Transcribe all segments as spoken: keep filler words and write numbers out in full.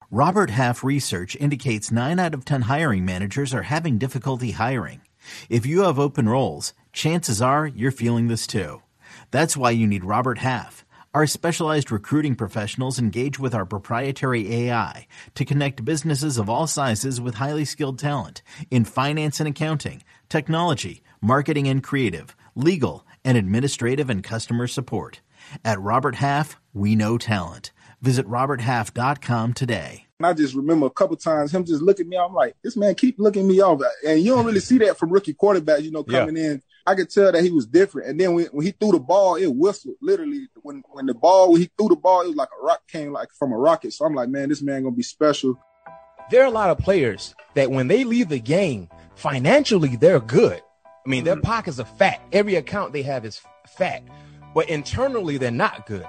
Robert Half research indicates nine out of ten hiring managers are having difficulty hiring. If you have open roles, chances are you're feeling this too. That's why you need Robert Half. Our specialized recruiting professionals engage with our proprietary A I to connect businesses of all sizes with highly skilled talent in finance and accounting, technology, marketing and creative, legal, and administrative and customer support. At Robert Half, we know talent. Visit robert half dot com today. And I just remember a couple times him just looking at me. I'm like, this man keep looking me off. And you don't really see that from rookie quarterbacks, you know, coming yeah. in. I could tell that he was different. And then when, when he threw the ball, it whistled. Literally, when when the ball, when he threw the ball, it was like a rock came like from a rocket. So I'm like, man, this man going to be special. There are a lot of players that when they leave the game, financially, they're good. I mean, their pockets are fat. Every account they have is fat. But internally, they're not good.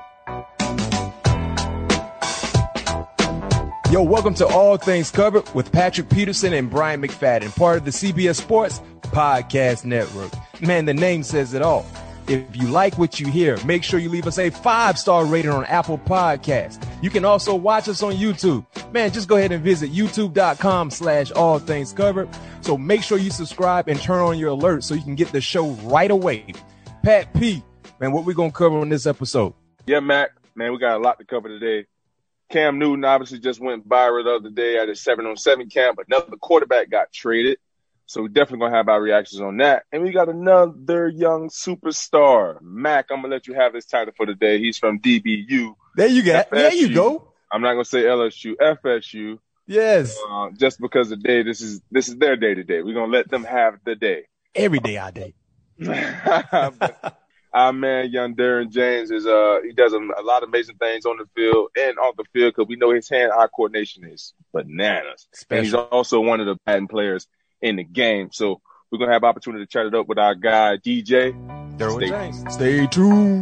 Yo, welcome to All Things Covered with Patrick Peterson and Brian McFadden, part of the C B S Sports Podcast Network. Man, the name says it all. If you like what you hear, make sure you leave us a five-star rating on Apple Podcasts. You can also watch us on YouTube. Man, just go ahead and visit youtube.com slash all things covered. So make sure you subscribe and turn on your alerts so you can get the show right away. Pat P, man, what we going to cover on this episode? Yeah, Mac, man, we got a lot to cover today. Cam Newton obviously just went viral the other day at a seven on seven camp. Another quarterback got traded. So we're definitely going to have our reactions on that. And we got another young superstar. Mac, I'm going to let you have this title for today. He's from D B U. There you go. There you go. I'm not going to say L S U, F S U. Yes. Uh, just because the day, this is this is their day today. We're going to let them have the day. Every day our day. Our man, young Derwin James, is uh he does a, a lot of amazing things on the field and off the field because we know his hand-eye coordination is bananas. Special. And he's also one of the patent players in the game. So we're going to have opportunity to chat it up with our guy, D J. Derwin James. Stay tuned.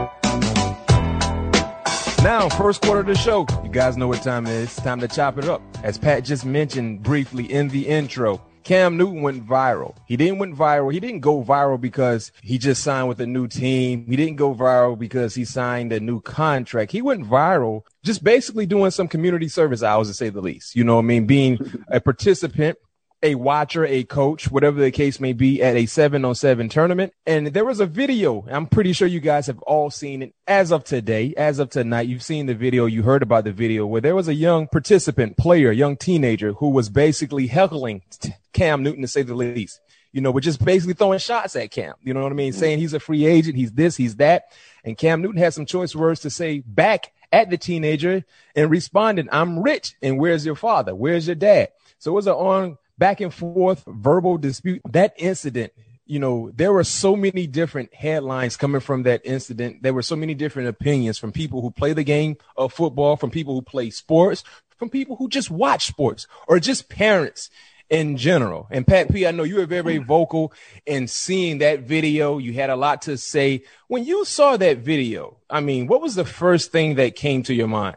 Now, first quarter of the show. You guys know what time it is. It's time to chop it up. As Pat just mentioned briefly in the intro, Cam Newton went viral. He didn't went viral. He didn't go viral because he just signed with a new team. He didn't go viral because he signed a new contract. He went viral just basically doing some community service hours, to say the least. You know what I mean? Being a participant, a watcher, a coach, whatever the case may be, at a seven on seven tournament. And there was a video. I'm pretty sure you guys have all seen it as of today, as of tonight. You've seen the video. You heard about the video where there was a young participant, player, young teenager who was basically heckling Cam Newton, to say the least. You know, we're just basically throwing shots at Cam. You know what I mean? Saying he's a free agent. He's this, he's that. And Cam Newton had some choice words to say back at the teenager and responded, "I'm rich. And where's your father? Where's your dad?" So it was an on back and forth verbal dispute. That incident, you know, there were so many different headlines coming from that incident. There were so many different opinions from people who play the game of football, from people who play sports, from people who just watch sports, or just parents in general. And Pat P, I know you were very, very vocal in seeing that video. You had a lot to say. When you saw that video, I mean, what was the first thing that came to your mind?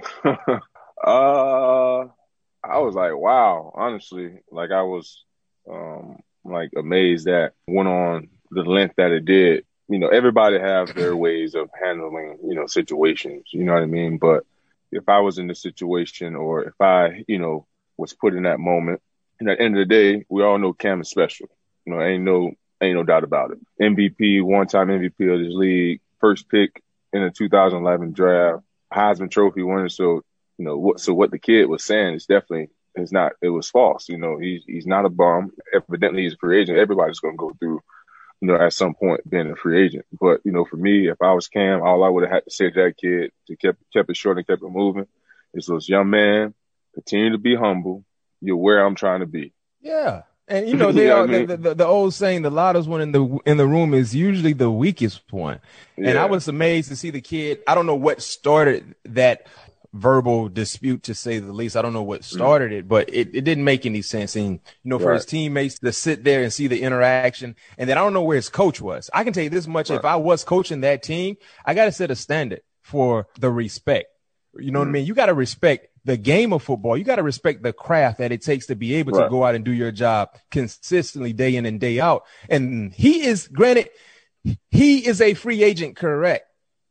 uh I was like, wow, honestly, like I was um, like amazed that went on the length that it did. You know, everybody have their ways of handling, you know, situations, you know what I mean? But if I was in the situation, or if I, you know, was put in that moment, and at the end of the day, we all know Cam is special. You know, ain't no, ain't no doubt about it. M V P, one-time M V P of this league, first pick in the two thousand eleven draft, Heisman Trophy winner. So, you know, what, so what the kid was saying is definitely, it's not, it was false. You know, he's, he's not a bum. Evidently he's a free agent. Everybody's going to go through, you know, at some point being a free agent. But, you know, for me, if I was Cam, all I would have had to say to that kid to kept, kept it short and kept it moving is, this young man, continue to be humble. You're where I'm trying to be. Yeah. And, you know, they are, the, the, the old saying, the loudest one in the in the room is usually the weakest one. Yeah. And I was amazed to see the kid. I don't know what started that verbal dispute, to say the least. I don't know what started it, but it, it didn't make any sense. And, you know, for right. his teammates to sit there and see the interaction, and then I don't know where his coach was. I can tell you this much. Right. If I was coaching that team, I got to set a standard for the respect. You know mm-hmm. what I mean? You got to respect the game of football. You got to respect the craft that it takes to be able right. to go out and do your job consistently day in and day out. And he is, granted, he is a free agent, correct? But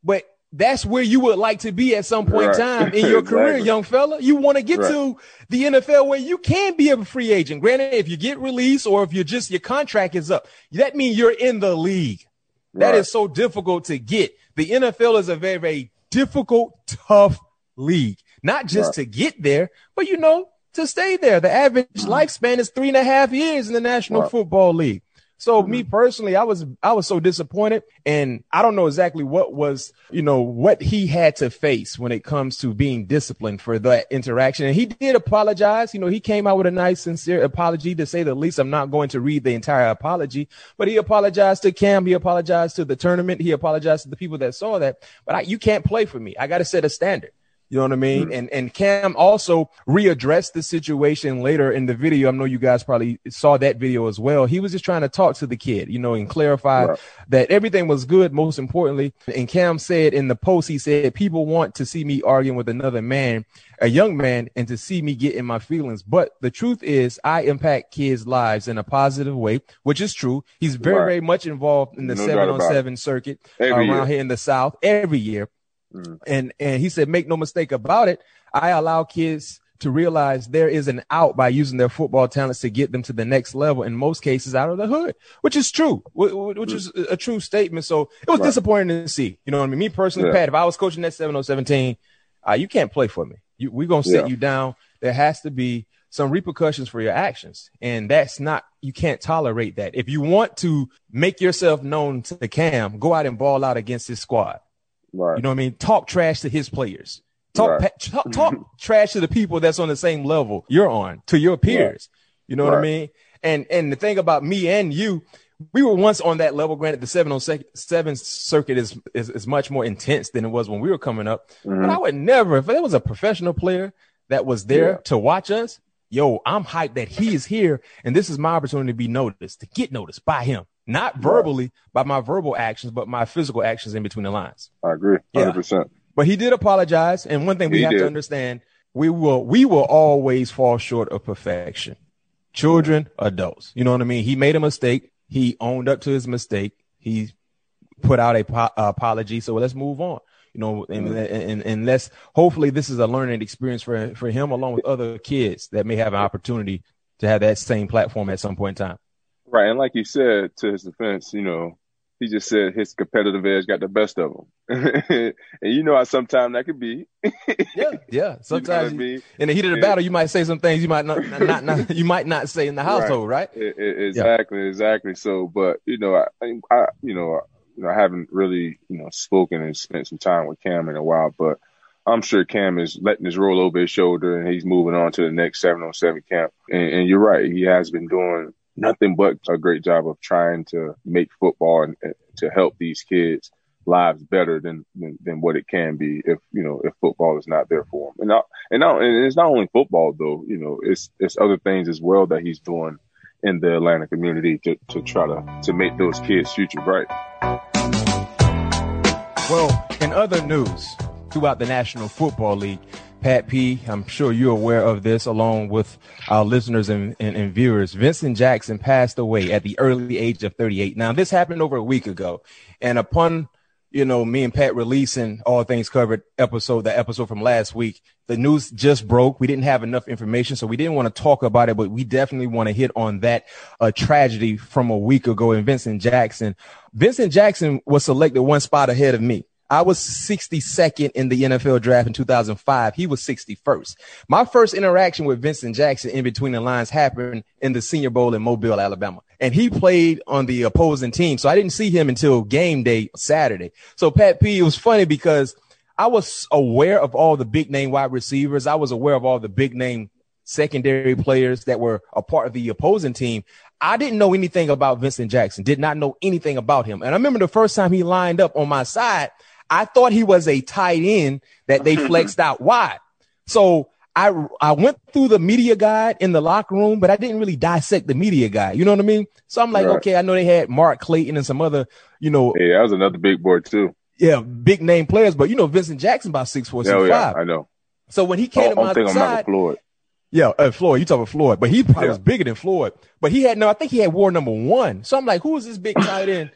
that's where you would like to be at some point right. in time in your exactly. career, young fella. You want to get right. to the N F L where you can be a free agent. Granted, if you get released or if you're just your contract is up, that means you're in the league. Right. That is so difficult to get. The N F L is a very, very difficult, tough league. Not just right. to get there, but, you know, to stay there. The average mm-hmm. lifespan is three and a half years in the National right. Football League. So mm-hmm. me personally, I was I was so disappointed, and I don't know exactly what was, you know, what he had to face when it comes to being disciplined for that interaction. And he did apologize. You know, he came out with a nice, sincere apology, to say the least. I'm not going to read the entire apology, but he apologized to Cam. He apologized to the tournament. He apologized to the people that saw that. But I, you can't play for me. I got to set a standard. You know what I mean? Mm-hmm. And and Cam also readdressed the situation later in the video. I know you guys probably saw that video as well. He was just trying to talk to the kid, you know, and clarify right. that everything was good, most importantly. And Cam said in the post, he said, people want to see me arguing with another man, a young man, and to see me get in my feelings. But the truth is I impact kids' lives in a positive way, which is true. He's very, right. very much involved in the no seven on seven circuit every around year. Here in the South every year. Mm. And and he said, make no mistake about it, I allow kids to realize there is an out by using their football talents to get them to the next level, in most cases out of the hood, which is true, which mm. is a true statement. So it was right. disappointing to see. You know what I mean? Me personally, yeah. Pat, if I was coaching that seven oh seven team, uh, you can't play for me. You, we're going to sit yeah. you down. There has to be some repercussions for your actions. And that's not, you can't tolerate that. If you want to make yourself known to the Cam, go out and ball out against his squad. Right. You know what I mean? Talk trash to his players. Talk, right. pa- talk, talk trash to the people that's on the same level you're on, to your peers. Right. You know right. what I mean? And and the thing about me and you, we were once on that level. Granted, the seven oh seven circuit is, is, is much more intense than it was when we were coming up. Mm-hmm. But I would never, if there was a professional player that was there yeah. to watch us, yo, I'm hyped that he is here, and this is my opportunity to be noticed, to get noticed by him. Not verbally right. by my verbal actions, but my physical actions in between the lines. I agree. one hundred percent. Yeah. But he did apologize. And one thing we he have did. to understand, we will, we will always fall short of perfection. Children, adults, you know what I mean? He made a mistake. He owned up to his mistake. He put out a po- apology. So let's move on, you know, and, mm-hmm. and, and, and let's, hopefully this is a learning experience for, for him, along with other kids that may have an opportunity to have that same platform at some point in time. Right. And like you said, to his defense, you know, he just said his competitive edge got the best of him. And you know how sometimes that could be. yeah. Yeah. Sometimes you know I mean? In the heat of the and, battle, you might say some things you might not, not, not you might not say in the household, right? right? It, it, exactly. Yeah. Exactly. So, but, you know, I, I, you know, you know, I haven't really, you know, spoken and spent some time with Cam in a while, but I'm sure Cam is letting this roll over his shoulder and he's moving on to the next seven oh seven camp. And, and you're right. He has been doing nothing but a great job of trying to make football and, and to help these kids' lives better than, than than what it can be if you know if football is not there for them. And not, and not, and it's not only football though. You know, it's it's other things as well that he's doing in the Atlanta community to to try to to make those kids' future bright. Well, in other news, throughout the National Football League, Pat P, I'm sure you're aware of this, along with our listeners and, and, and viewers. Vincent Jackson passed away at the early age of thirty-eight. Now, this happened over a week ago. And upon, you know, me and Pat releasing All Things Covered episode, the episode from last week, the news just broke. We didn't have enough information, so we didn't want to talk about it, but we definitely want to hit on that uh, tragedy from a week ago in Vincent Jackson. Vincent Jackson was selected one spot ahead of me. I was sixty-second in the N F L draft in two thousand five. He was sixty-first. My first interaction with Vincent Jackson in between the lines happened in the Senior Bowl in Mobile, Alabama. And he played on the opposing team. So I didn't see him until game day Saturday. So Pat P, it was funny because I was aware of all the big name wide receivers. I was aware of all the big name secondary players that were a part of the opposing team. I didn't know anything about Vincent Jackson, did not know anything about him. And I remember the first time he lined up on my side, I thought he was a tight end that they flexed out wide. So I I went through the media guide in the locker room, but I didn't really dissect the media guide. You know what I mean? So I'm like, right. okay, I know they had Mark Clayton and some other, you know. Yeah, that was another big boy too. Yeah, big name players. But, you know, Vincent Jackson about six four, six five. Yeah, I know. So when he came oh, to my I'm side. Floyd. Yeah, uh, Floyd. You talking about Floyd. But he probably yeah. was bigger than Floyd. But he had no, I think he had war number one. So I'm like, who is this big tight end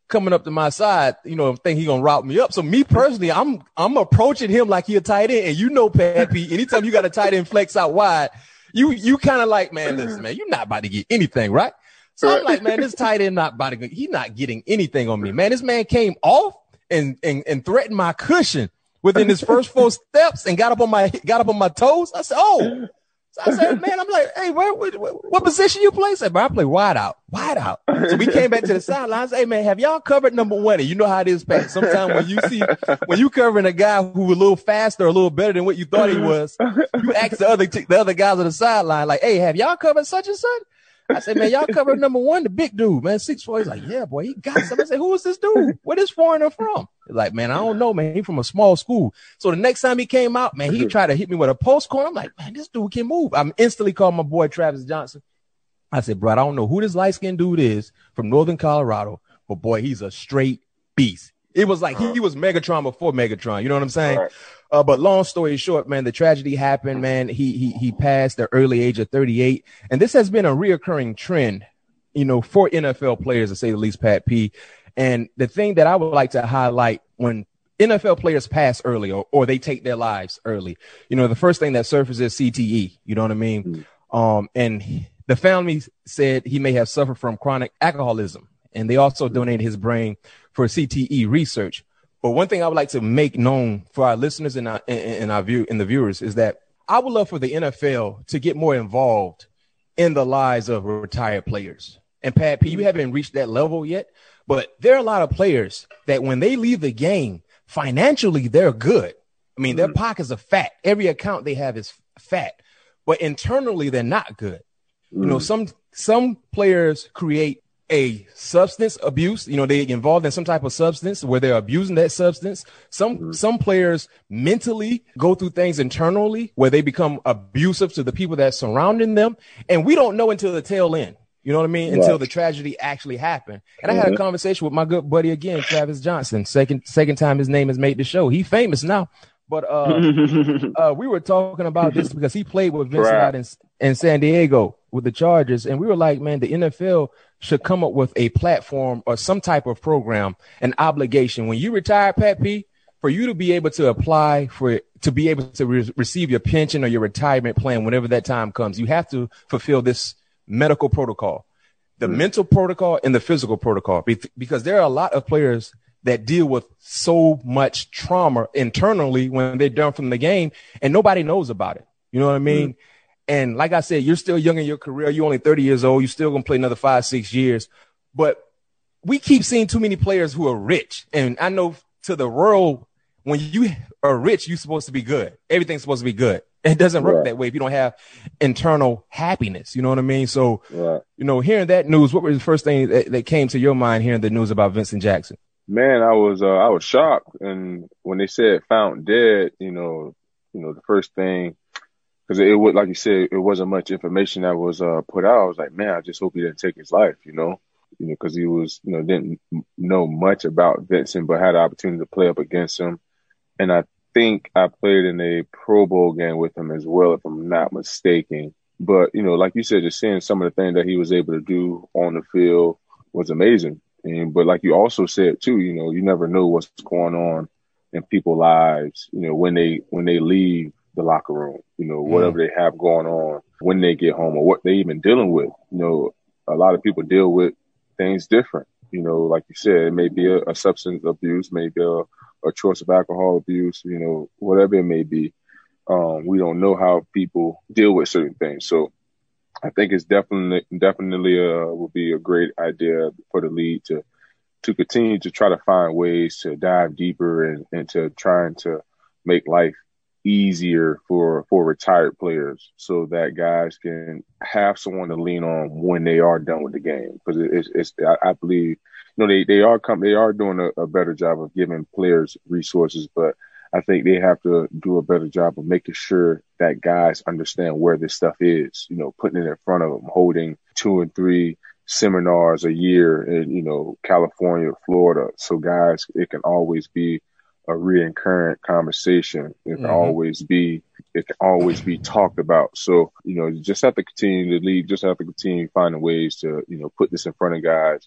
coming up to my side, you know, think he gonna route me up. So me personally, I'm I'm approaching him like he a tight end. And you know, Pat P, anytime you got a tight end flex out wide, you you kind of like, man, listen, man, you're not about to get anything, right? So I'm like, man, this tight end not about to get, he's not getting anything on me. Man, this man came off and and and threatened my cushion within his first four steps and got up on my got up on my toes. I said, oh. So I said, man, I'm like, hey, where, what, what position you play? I said, bro, I play wide out, wide out. So we came back to the sidelines. Hey, man, have y'all covered number one? And you know how it is, Pat. Sometimes when you see, when you covering a guy who was a little faster, a little better than what you thought he was, you ask the other, the other guys on the sideline, like, hey, have y'all covered such and such? I said, man, y'all covered number one, the big dude, man, six four. He's like, yeah, boy, he got something. I said, who is this dude? Where this foreigner from? He's like, man, I don't know, man. He from a small school. So the next time he came out, man, he tried to hit me with a post corner. I'm like, man, this dude can move. I'm instantly called my boy Travis Johnson. I said, bro, I don't know who this light skinned dude is from Northern Colorado, but boy, he's a straight beast. It was like he, he was Megatron before Megatron. You know what I'm saying? Right. Uh, but long story short, man, the tragedy happened, man. He, he, he passed at the early age of thirty-eight. And this has been a reoccurring trend, you know, for N F L players, to say the least, Pat P. And the thing that I would like to highlight when N F L players pass early or, or they take their lives early, you know, the first thing that surfaces is C T E. You know what I mean? Mm-hmm. Um, and the family said he may have suffered from chronic alcoholism. And they also donated his brain for C T E research. But one thing I would like to make known for our listeners and our, and our view and the viewers is that I would love for the N F L to get more involved in the lives of retired players. And Pat P, you haven't reached that level yet, but there are a lot of players that when they leave the game, financially, they're good. I mean, mm-hmm. their pockets are fat. Every account they have is fat, but internally they're not good. Mm-hmm. You know, some, some players create a substance abuse, you know, they get involved in some type of substance where they're abusing that substance. Some, mm-hmm. some players mentally go through things internally where they become abusive to the people that are surrounding them. And we don't know until the tail end, you know what I mean? Right. Until the tragedy actually happened. And mm-hmm. I had a conversation with my good buddy again, Travis Johnson, second, second time his name has made the show. He famous now, but, uh, uh, we were talking about this because he played with Vincent right. out in, in San Diego with the Chargers. And we were like, man, the N F L should come up with a platform or some type of program, an obligation. When you retire, Pat P, for you to be able to apply for to be able to re- receive your pension or your retirement plan whenever that time comes, you have to fulfill this medical protocol, the mm-hmm. mental protocol and the physical protocol, Be- because there are a lot of players that deal with so much trauma internally when they're done from the game and nobody knows about it. You know what I mean? Mm-hmm. And like I said, you're still young in your career. You're only thirty years old. You're still going to play another five, six years. But we keep seeing too many players who are rich. And I know to the world, when you are rich, you're supposed to be good. Everything's supposed to be good. It doesn't work right. that way if you don't have internal happiness. You know what I mean? So, right. you know, hearing that news, what was the first thing that, that came to your mind hearing the news about Vincent Jackson? Man, I was uh, I was shocked. And when they said found dead, you know, you know, the first thing, because it would, like you said, it wasn't much information that was uh, put out. I was like, man, I just hope he didn't take his life, you know, you know, because he was, you know, didn't know much about Vincent, but had the opportunity to play up against him. And I think I played in a Pro Bowl game with him as well, if I'm not mistaken. But, you know, like you said, just seeing some of the things that he was able to do on the field was amazing. And but like you also said, too, you know, you never know what's going on in people's lives, you know, when they when they leave the locker room, you know, whatever mm. they have going on when they get home or what they even dealing with. You know, a lot of people deal with things different. You know, like you said, it may be a, a substance abuse, maybe a, a choice of alcohol abuse, you know, whatever it may be. Um, we don't know how people deal with certain things. So I think it's definitely, definitely uh would be a great idea for the league to, to continue to try to find ways to dive deeper and, and to trying to make life easier for, for retired players so that guys can have someone to lean on when they are done with the game. Because it's, it's, I, I believe, you know, they, they are come, they are doing a, a better job of giving players resources, but I think they have to do a better job of making sure that guys understand where this stuff is, you know, putting it in front of them, holding two and three seminars a year in, you know, California, Florida. So guys, it can always be a recurrent conversation. It can mm-hmm. always be, it can always be talked about. So, you know, you just have to continue to lead, just have to continue finding ways to, you know, put this in front of guys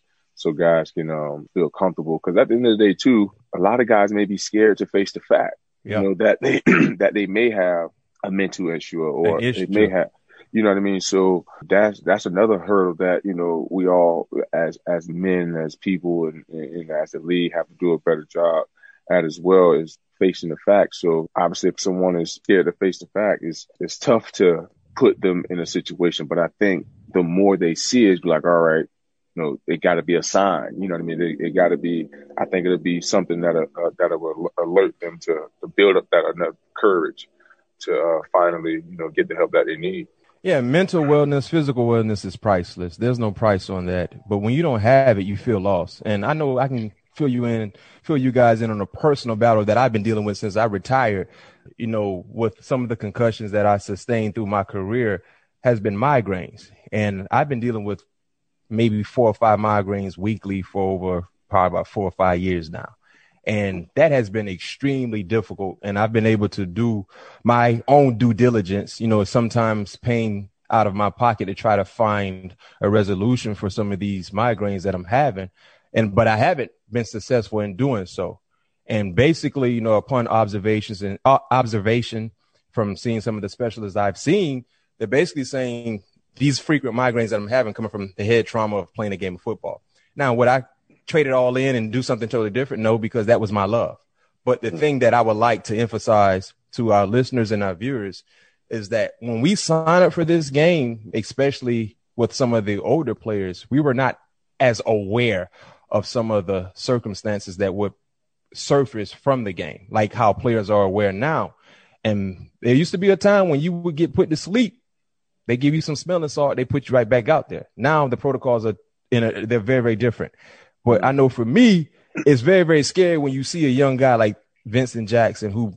so guys can um, feel comfortable. Because at the end of the day, too, a lot of guys may be scared to face the fact, yeah. you know, that they that they may have a mental issue or they may have, you know what I mean? So that's that's another hurdle that, you know, we all as as men, as people, and, and as the league have to do a better job at as well, is facing the fact. So obviously, if someone is scared to face the fact, it's it's tough to put them in a situation. But I think the more they see it, it's like, all right, you know, it got to be a sign. You know what I mean? It, it got to be. I think it'll be something that uh, that will alert them to, to build up that enough courage to uh, finally, you know, get the help that they need. Yeah, mental wellness, physical wellness is priceless. There's no price on that. But when you don't have it, you feel lost. And I know I can fill you in, fill you guys in on a personal battle that I've been dealing with since I retired. You know, with some of the concussions that I sustained through my career has been migraines. And I've been dealing with maybe four or five migraines weekly for over probably about four or five years now. And that has been extremely difficult. And I've been able to do my own due diligence, you know, sometimes paying out of my pocket to try to find a resolution for some of these migraines that I'm having. And but I haven't been successful in doing so. And basically, you know, upon observations and uh, observation from seeing some of the specialists I've seen, they're basically saying these frequent migraines that I'm having coming from the head trauma of playing a game of football. Now, would I trade it all in and do something totally different? No, because that was my love. But the thing that I would like to emphasize to our listeners and our viewers is that when we sign up for this game, especially with some of the older players, we were not as aware of some of the circumstances that would surface from the game, like how players are aware now. And there used to be a time when you would get put to sleep. They give you some smelling salt. They put you right back out there. Now the protocols are in a, they're very, very different. But I know for me, it's very, very scary when you see a young guy like Vincent Jackson, who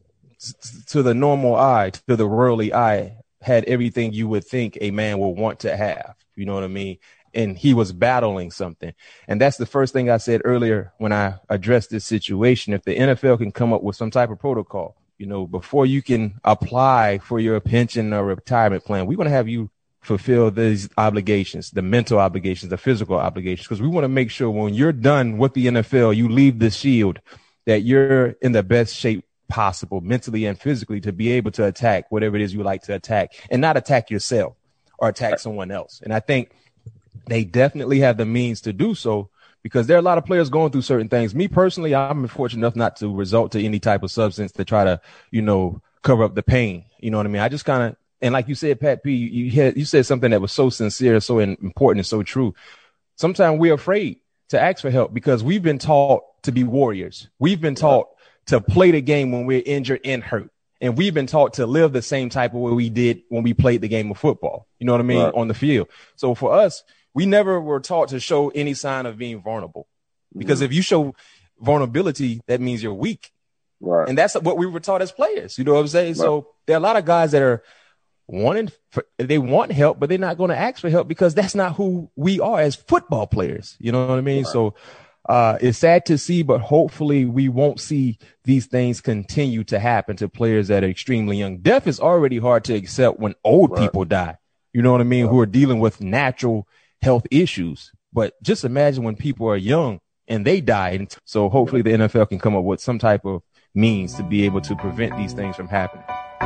to the normal eye, to the worldly eye, had everything you would think a man would want to have. You know what I mean? And he was battling something. And that's the first thing I said earlier when I addressed this situation. If the N F L can come up with some type of protocol, you know, before you can apply for your pension or retirement plan, we want to have you fulfill these obligations, the mental obligations, the physical obligations, because we want to make sure when you're done with the N F L, you leave the shield, that you're in the best shape possible, mentally and physically, to be able to attack whatever it is you like to attack and not attack yourself or attack someone else. And I think they definitely have the means to do so, because there are a lot of players going through certain things. Me personally, I'm fortunate enough not to resort to any type of substance to try to, you know, cover up the pain. You know what I mean? I just kind of, and like you said, Pat P, you had, you said something that was so sincere, so important, and so true. Sometimes we're afraid to ask for help because we've been taught to be warriors. We've been taught to play the game when we're injured and hurt. And we've been taught to live the same type of way we did when we played the game of football. You know what I mean? Right. On the field. So for us, we never were taught to show any sign of being vulnerable, because mm-hmm. if you show vulnerability, that means you're weak. Right. And that's what we were taught as players. You know what I'm saying? Right. So there are a lot of guys that are wanting, for, they want help, but they're not going to ask for help because that's not who we are as football players. You know what I mean? Right. So uh, it's sad to see, but hopefully we won't see these things continue to happen to players that are extremely young. Death is already hard to accept when old right. people die. You know what I mean? Right. Who are dealing with natural health issues. But just imagine when people are young and they die. And so hopefully the N F L can come up with some type of means to be able to prevent these things from happening.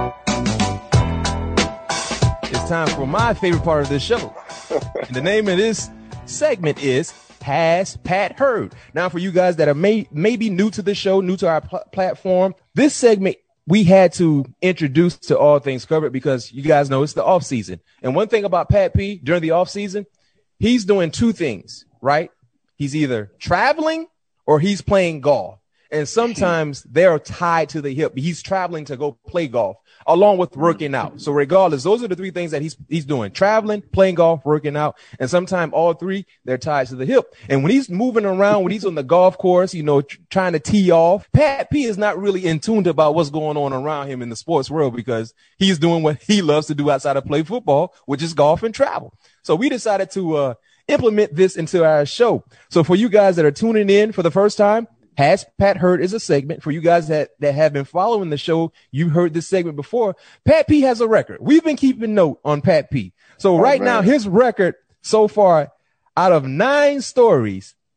It's time for my favorite part of this show. And the name of this segment is Has Pat Heard? Now, for you guys that are may, maybe new to the show, new to our pl- platform, this segment we had to introduce to All Things Covered because you guys know it's the off season. And one thing about Pat P during the off season, he's doing two things, right? He's either traveling or he's playing golf. And sometimes they're tied to the hip. He's traveling to go play golf along with working out. So regardless, those are the three things that he's he's doing: traveling, playing golf, working out. And sometimes all three, they're tied to the hip. And when he's moving around, when he's on the golf course, you know, tr- trying to tee off, Pat P is not really in tune about what's going on around him in the sports world because he's doing what he loves to do outside of play football, which is golf and travel. So we decided to uh, implement this into our show. So for you guys that are tuning in for the first time, Has Pat Heard is a segment. For you guys that, that have been following the show, you've heard this segment before. Pat P has a record. We've been keeping note on Pat P. So oh, right man. now, his record so far, out of nine stories,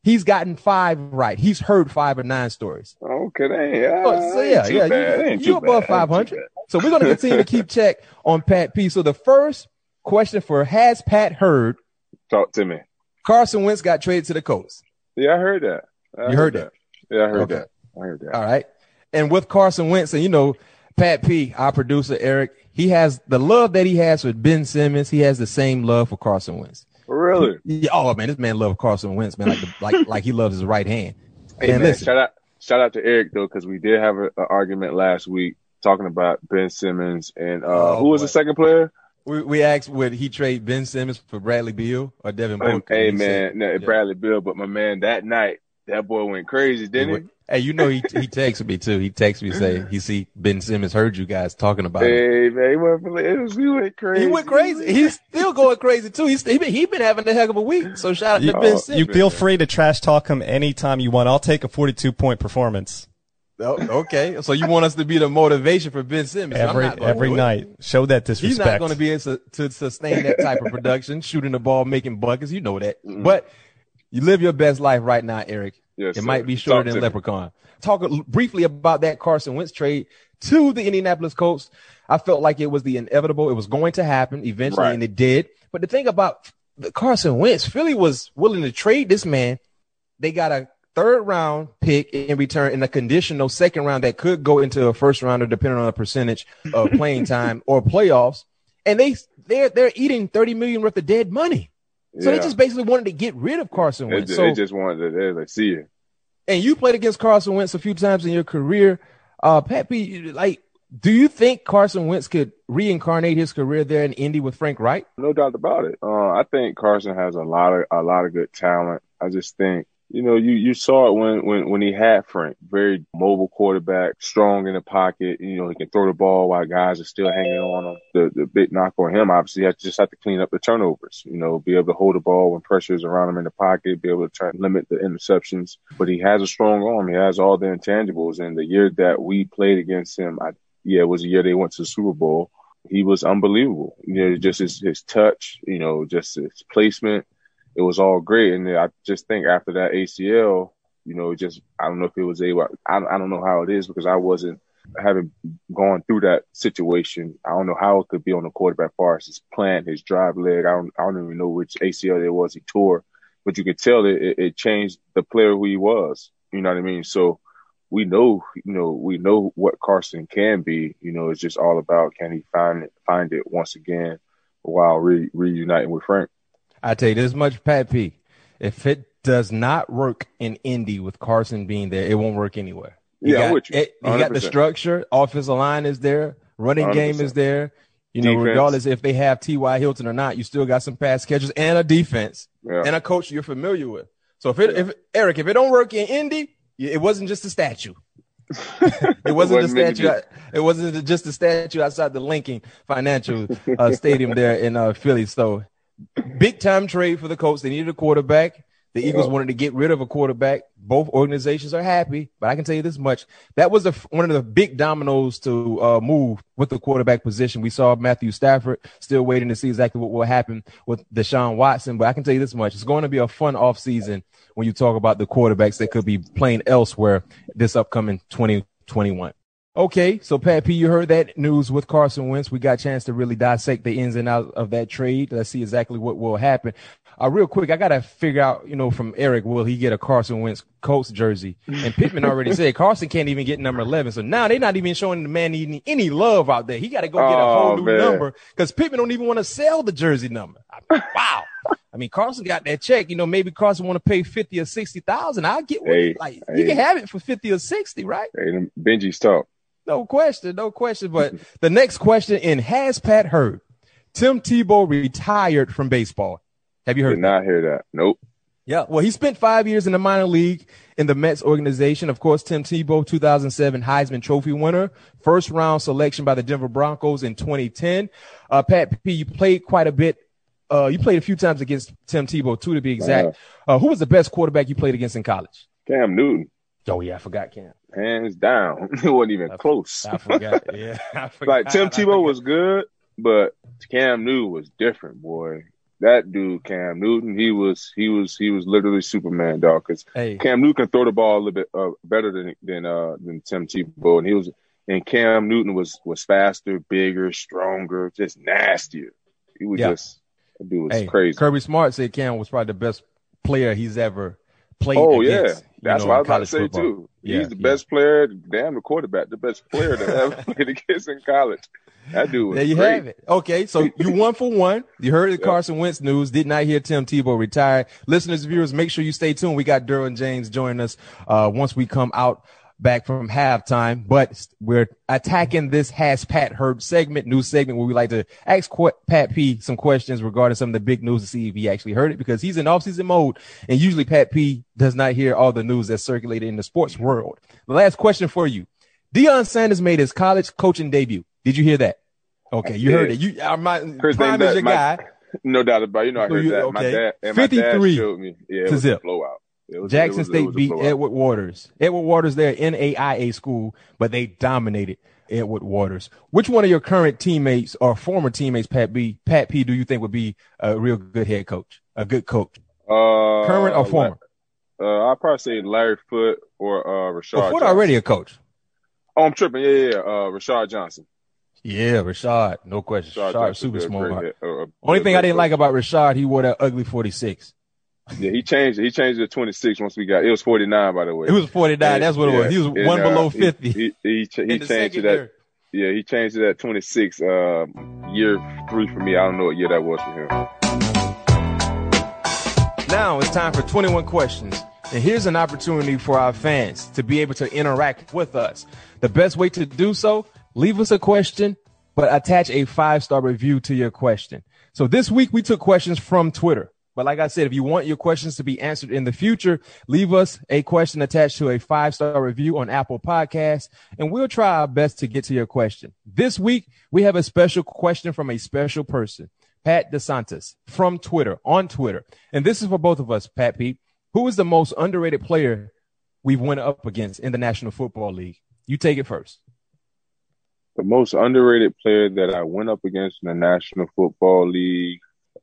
He's gotten five right. He's heard five or nine stories. Okay, yeah. Oh, so yeah, yeah. Bad. You, you above five hundred. So we're going to continue to keep check on Pat P. So the first question for Has Pat Heard? Talk to me. Carson Wentz got traded to the Colts. Yeah, I heard that. I you heard that. that? Yeah, I heard okay. that. I heard that. All right. And with Carson Wentz, and you know, Pat P, our producer, Eric, he has the love that he has for Ben Simmons. He has the same love for Carson Wentz. Really? Yeah, oh man, this man loves Carson Wentz, man, like the, like like he loves his right hand. Hey, man, man listen. shout out shout out to Eric though, because we did have an argument last week talking about Ben Simmons and uh, oh, who was boy. the second player? We we asked would he trade Ben Simmons for Bradley Beal or Devin Booker? Hey he man, said, no, yeah. Bradley Beal, but my man that night that boy went crazy, didn't he? he? Hey, you know he he texted me too. He texted me say he see Ben Simmons heard you guys talking about hey, him. man, he went, it was, he went crazy. He went crazy. He's still going crazy too. He's he been, he been having a heck of a week. So shout out you, to Ben oh, Simmons. You feel free to trash talk him anytime you want. I'll take a forty-two point performance. Oh, okay, so you want us to be the motivation for Ben Simmons every every night? Show that disrespect. He's not going to be able to sustain that type of production, shooting the ball, making buckets. You know that. Mm-hmm. But you live your best life right now, Eric. Yes, it sir. might be shorter Talk than Leprechaun. Talk briefly about that Carson Wentz trade to the Indianapolis Colts. I felt like it was the inevitable. It was going to happen eventually, right. and it did. But the thing about the Carson Wentz, Philly was willing to trade this man. They got a third round pick in return and a conditional second round that could go into a first rounder depending on the percentage of playing time or playoffs. And they they're they're eating thirty million worth of dead money. So yeah. They just basically wanted to get rid of Carson Wentz. They, so, they just wanted to they like, see you. And you played against Carson Wentz a few times in your career. Uh, Pat P, like, do you think Carson Wentz could reincarnate his career there in Indy with Frank Reich? No doubt about it. Uh, I think Carson has a lot of a lot of good talent. I just think, you know, you, you saw it when, when, when he had Frank, very mobile quarterback, strong in the pocket. You know, he can throw the ball while guys are still hanging on him. The, the big knock on him, obviously, you just have to clean up the turnovers, you know, be able to hold the ball when pressure is around him in the pocket, be able to try to limit the interceptions. But he has a strong arm. He has all the intangibles. And the year that we played against him, I, yeah, it was the year they went to the Super Bowl. He was unbelievable. You know, just his, his touch, you know, just his placement. It was all great. And I just think after that A C L, you know, just, I don't know if it was able, I, I don't know how it is because I wasn't, having gone through that situation. I don't know how it could be on the quarterback as far as his plant, his drive leg. I don't, I don't even know which A C L it was he tore, but you could tell it, it, it changed the player who he was. You know what I mean? So we know, you know, we know what Carson can be. You know, it's just all about can he find it, find it once again while re- reuniting with Frank. I tell you this much, Pat P. If it does not work in Indy with Carson being there, it won't work anywhere. You yeah, got, I'm with you. It, you got the structure. Offensive line is there. Running one hundred percent game is there. You know, defense. Regardless if they have T Y. Hilton or not, you still got some pass catchers and a defense yeah. and a coach you're familiar with. So if it, yeah. if Eric, if it don't work in Indy, it wasn't just a statue. it wasn't a statue. It wasn't just a statue outside the Lincoln Financial uh, Stadium there in uh, Philly. So big time trade for the Colts. They needed a quarterback. The Eagles wanted to get rid of a quarterback. Both organizations are happy, but I can tell you this much. That was the, one of the big dominoes to uh, move with the quarterback position. We saw Matthew Stafford, still waiting to see exactly what will happen with Deshaun Watson. But I can tell you this much. It's going to be a fun offseason when you talk about the quarterbacks that could be playing elsewhere this upcoming twenty twenty-one. Okay, so Pat P, you heard that news with Carson Wentz. We got a chance to really dissect the ins and outs of that trade. Let's see exactly what will happen. Uh, real quick, I got to figure out, you know, from Eric, will he get a Carson Wentz Colts jersey? And Pittman already said Carson can't even get number eleven. So now they're not even showing the man any, any love out there. He got to go get a whole oh, new man. number because Pittman don't even want to sell the jersey number. I, wow. I mean, Carson got that check. You know, maybe Carson want to pay fifty or sixty thousand. I'll get one. Hey, like hey. You can have it for fifty or sixty, right? Hey, Benji's talk. No question, no question. But the next question in Has Pat heard Tim Tebow retired from baseball? Have you heard? Did not hear that. Nope. Yeah. Well, he spent five years in the minor league in the Mets organization. Of course, Tim Tebow, two thousand seven Heisman Trophy winner, first round selection by the Denver Broncos in twenty ten. Uh, Pat P, you played quite a bit. Uh, you played a few times against Tim Tebow, too, to be exact. Uh, who was the best quarterback you played against in college? Cam Newton. Oh, yeah, I forgot Cam. Hands down. It wasn't even I, close. I forgot. Yeah, I forgot. Like, Tim Tebow was good, but Cam Newton was different, boy. that dude, Cam Newton, he was he was he was literally Superman, dog. Because hey. Cam Newton can throw the ball a little bit uh, better than than uh, than Tim Tebow, and he was and Cam Newton was was faster, bigger, stronger, just nastier. He was yeah. just that dude was hey, crazy. Kirby Smart said Cam was probably the best player he's ever played. Oh against, yeah, that's know, what I was about to say football. too. Yeah, he's the yeah. best player, damn the quarterback, the best player that ever played against in college. That dude was There you great. have it. Okay, so you one for one. You heard the yep. Carson Wentz news. Did not hear Tim Tebow retire. Listeners, viewers, make sure you stay tuned. We got Derwin James joining us uh, once we come out back from halftime. But we're attacking this Has Pat Heard segment, new segment where we like to ask Qu- Pat P some questions regarding some of the big news to see if he actually heard it, because he's in off-season mode, and usually Pat P does not hear all the news that's circulated in the sports world. The last question for you. Deion Sanders made his college coaching debut. Did you hear that? Okay, you yeah. heard it. You, uh, my Chris prime is your my, guy. No doubt about it. You know, I heard you, that. Okay. My dad, and fifty-three my dad showed me. Yeah, it to was zip. a blowout. It was, Jackson it was, State it beat Edward Waters. Edward Waters, they're N A I A school, but they dominated Edward Waters. Which one of your current teammates or former teammates, Pat B, Pat P, do you think would be a real good head coach, a good coach? Uh, current or former? Uh, I'd probably say Larry Foote or uh, Rashard. Well, Foote Johnson. already a coach. Oh, I'm tripping. Yeah, yeah, yeah. Uh, Rashard Johnson. Yeah, Rashard, no question. Rashard, Rashard super smart. Uh, Only thing I didn't coach. like about Rashard, he wore that ugly forty-six. Yeah, he changed it. He changed it to twenty-six once we got. It was forty-nine, by the way. It was forty-nine. And, that's what it yeah, was. He was and, one uh, below fifty. He he, he, he changed it at yeah. He changed it at twenty-six. Uh, year three for me. I don't know what year that was for him. Now it's time for twenty-one questions. And here's an opportunity for our fans to be able to interact with us. The best way to do so, leave us a question, but attach a five-star review to your question. So this week we took questions from Twitter. But like I said, if you want your questions to be answered in the future, leave us a question attached to a five-star review on Apple Podcasts, and we'll try our best to get to your question. This week, we have a special question from a special person, Pat DeSantis, from Twitter, on Twitter. And this is for both of us, Pat P. Who is the most underrated player we've went up against in the National Football League? You take it first. The most underrated player that I went up against in the National Football League.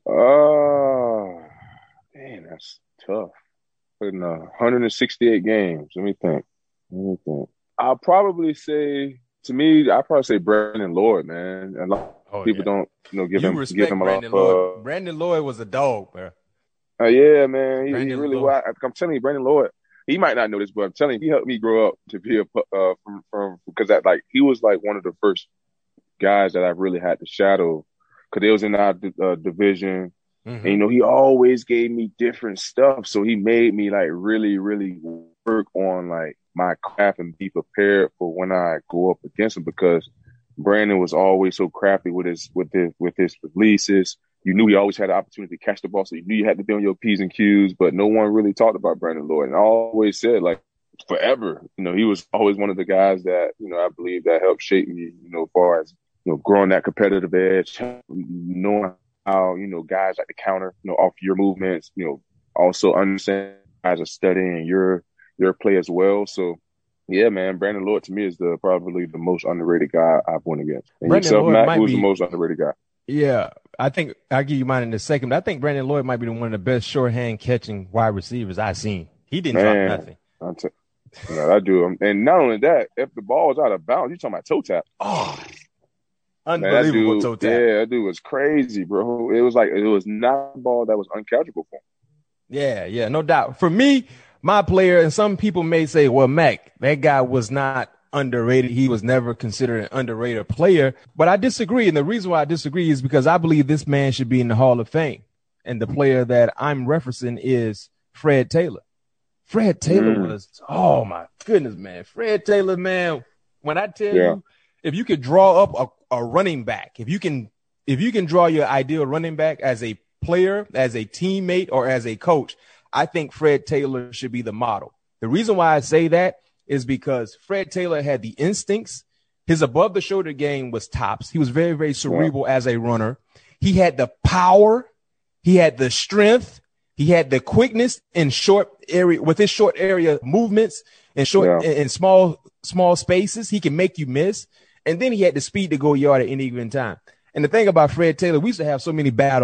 Oh, man, that's tough. In uh, one hundred sixty-eight games. Let me think. Let me think. I'll probably say, to me, I'll probably say Brandon Lloyd, man. A lot of oh, people yeah. don't, you know, give you him, respect give him Brandon a lot Lloyd. of. Brandon Lloyd was a dog, man. Uh, yeah, man. He, he really was. I'm telling you, Brandon Lloyd. He might not know this, but I'm telling you, he helped me grow up to be a uh, from from because that like he was like one of the first guys that I really had to shadow. Because it was in our uh, division. Mm-hmm. And, you know, he always gave me different stuff. So he made me, like, really, really work on, like, my craft and be prepared for when I go up against him. Because Brandon was always so crafty with his with his, with his releases. You knew he always had the opportunity to catch the ball. So you knew you had to be on your P's and Q's. But no one really talked about Brandon Lloyd. And I always said, like, forever, you know, he was always one of the guys that, you know, I believe that helped shape me, you know, as far as, you know, growing that competitive edge, knowing how, you know, guys like to counter, you know, off your movements, you know, also understand guys are studying your, your play as well. So, yeah, man, Brandon Lloyd to me is the probably the most underrated guy I've won against. And Brandon yourself, Lloyd Matt, might who's be, the most underrated guy? Yeah, I think I'll give you mine in a second, but I think Brandon Lloyd might be the one of the best shorthand catching wide receivers I've seen. He didn't man, drop nothing. I'm t- you know, I do. And not only that, if the ball was out of bounds, you're talking about toe tap. Oh, unbelievable man, toe tap. Yeah, that dude was crazy, bro. It was like, it was not a ball that was uncatchable for him. Yeah, yeah, no doubt. For me, my player, and some people may say, well, Mac, that guy was not underrated. He was never considered an underrated player. But I disagree. And the reason why I disagree is because I believe this man should be in the Hall of Fame. And the player that I'm referencing is Fred Taylor. Fred Taylor mm. was, oh my goodness, man. Fred Taylor, man, when I tell yeah. you, if you could draw up a, a running back, if you can, if you can draw your ideal running back as a player, as a teammate, or as a coach, I think Fred Taylor should be the model. The reason why I say that is because Fred Taylor had the instincts. His above the shoulder game was tops. He was very, very cerebral yeah. as a runner. He had the power. He had the strength. He had the quickness in short area with his short area movements and short yeah. in small, small spaces. He can make you miss. And then he had the speed to go yard at any given time. And the thing about Fred Taylor, we used to have so many battles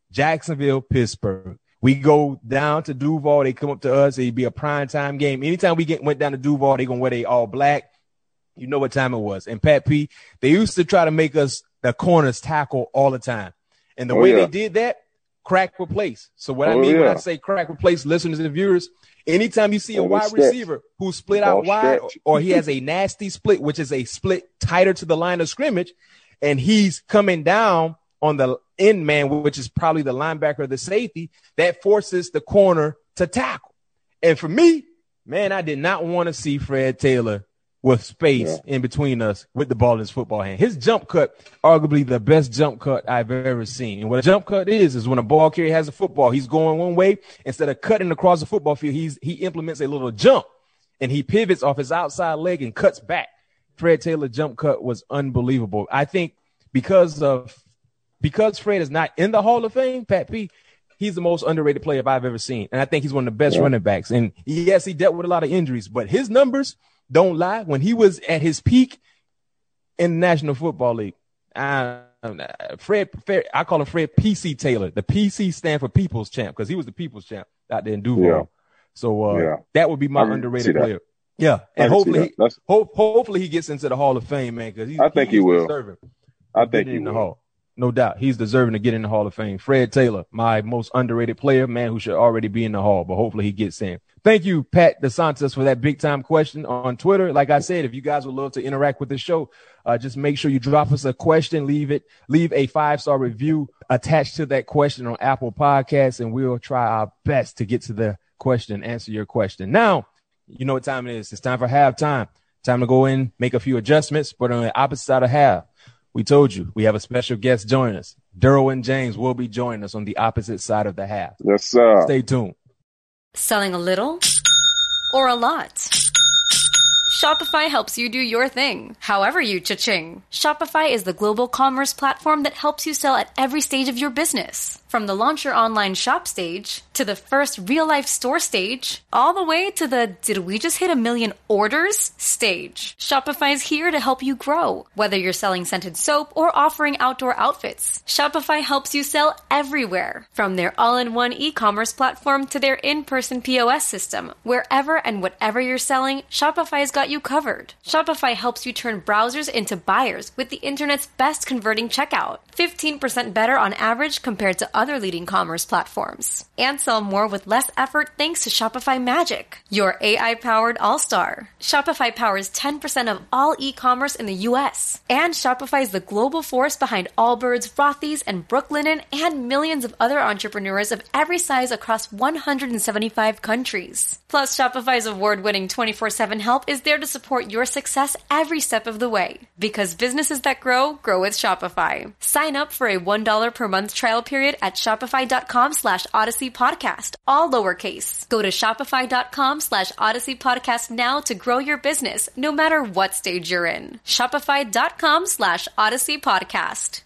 Jacksonville, Pittsburgh. We go down to Duval. They come up to us. It'd be a primetime game. Anytime we get went down to Duval, they going to wear they all black. You know what time it was. And Pat P, they used to try to make us the corners tackle all the time. And the oh, way yeah. they did that, crack replace. So what oh, I mean yeah. when I say crack replace, listeners and viewers, anytime you see a oh, wide stretch. receiver who's split out wide or, stretch. or he has a nasty split, which is a split tighter to the line of scrimmage, and he's coming down on the end man, which is probably the linebacker or the safety, that forces the corner to tackle. And for me, man, I did not want to see Fred Taylor with space yeah. in between us with the ball in his football hand. His jump cut, arguably the best jump cut I've ever seen. And what a jump cut is, is when a ball carrier has a football, he's going one way. Instead of cutting across the football field, he's he implements a little jump, and he pivots off his outside leg and cuts back. Fred Taylor's jump cut was unbelievable. I think because of because Fred is not in the Hall of Fame, Pat P, he's the most underrated player I've ever seen. And I think he's one of the best yeah. running backs. And yes, he dealt with a lot of injuries, but his numbers don't lie. When he was at his peak in the National Football League, uh, Fred, Fred, I call him Fred P C Taylor. The P C stand for People's Champ because he was the People's Champ out there in Duval. Yeah. So uh, yeah. that would be my underrated player. Yeah, and hopefully, he, ho- hopefully he gets into the Hall of Fame, man. Because I think he will. Deserving I think he in will. The Hall. No doubt, he's deserving to get in the Hall of Fame. Fred Taylor, my most underrated player, man, who should already be in the Hall, but hopefully he gets in. Thank you, Pat DeSantis, for that big time question on Twitter. Like I said, if you guys would love to interact with the show, uh, just make sure you drop us a question, leave it, leave a five star review attached to that question on Apple Podcasts, and we'll try our best to get to the question, answer your question. Now, you know what time it is. It's time for halftime. Time to go in, make a few adjustments, but on the opposite side of half, we told you we have a special guest joining us. Derwin James will be joining us on the opposite side of the half. Yes, sir. Stay tuned. Selling a little or a lot? Shopify helps you do your thing, however you cha-ching. Shopify is the global commerce platform that helps you sell at every stage of your business. From the launch your online shop stage, to the first real-life store stage, all the way to the did we just hit a million orders stage. Shopify is here to help you grow. Whether you're selling scented soap or offering outdoor outfits, Shopify helps you sell everywhere. From their all-in-one e-commerce platform to their in-person P O S system, wherever and whatever you're selling, Shopify's got you covered. Shopify helps you turn browsers into buyers with the internet's best converting checkout. fifteen percent better on average compared to other leading commerce platforms. And sell more with less effort thanks to Shopify Magic, your A I-powered all-star. Shopify powers ten percent of all e-commerce in the U S. And Shopify is the global force behind Allbirds, Rothy's, and Brooklinen, and millions of other entrepreneurs of every size across one hundred seventy-five countries. Plus, Shopify's award-winning twenty-four seven help is there to support your success every step of the way. Because businesses that grow, grow with Shopify. Sign up for a one dollar per month trial period at shopify.com slash Odyssey Podcast, all lowercase. Go to shopify.com slash Odyssey Podcast now to grow your business, no matter what stage you're in. Shopify.com slash Odyssey Podcast.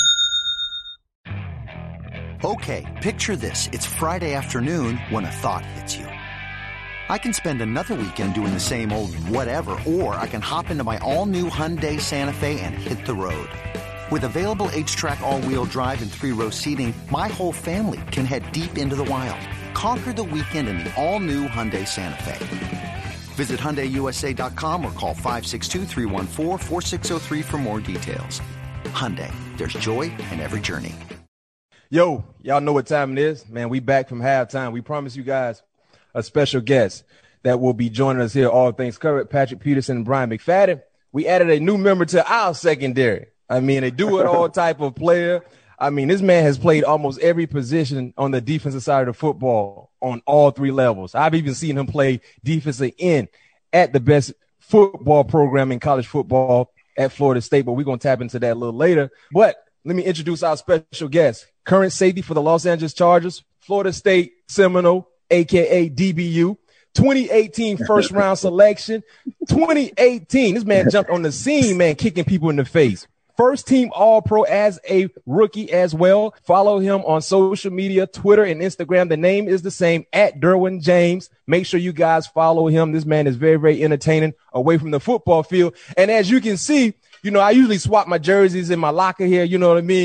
Okay, picture this. It's Friday afternoon when a thought hits you. I can spend another weekend doing the same old whatever, or I can hop into my all-new Hyundai Santa Fe and hit the road. With available H-Track all-wheel drive and three-row seating, my whole family can head deep into the wild. Conquer the weekend in the all-new Hyundai Santa Fe. Visit Hyundai U S A dot com or call five six two, three one four, four six zero three for more details. Hyundai, there's joy in every journey. Yo, y'all know what time it is. Man, we back from halftime. We promise you guys a special guest that will be joining us here, All Things Covered, Patrick Peterson and Brian McFadden. We added a new member to our secondary. I mean, a do-it-all type of player. I mean, this man has played almost every position on the defensive side of the football on all three levels. I've even seen him play defensive end at the best football program in college football at Florida State, but we're going to tap into that a little later. But let me introduce our special guest, current safety for the Los Angeles Chargers, Florida State Seminole, a k a. D B U, twenty eighteen first round selection, twenty eighteen. This man jumped on the scene, man, kicking people in the face. First team All-Pro as a rookie as well. Follow him on social media, Twitter and Instagram. The name is the same, at Derwin James. Make sure you guys follow him. This man is very, very entertaining away from the football field. And as you can see, you know, I usually swap my jerseys in my locker here, you know what I mean?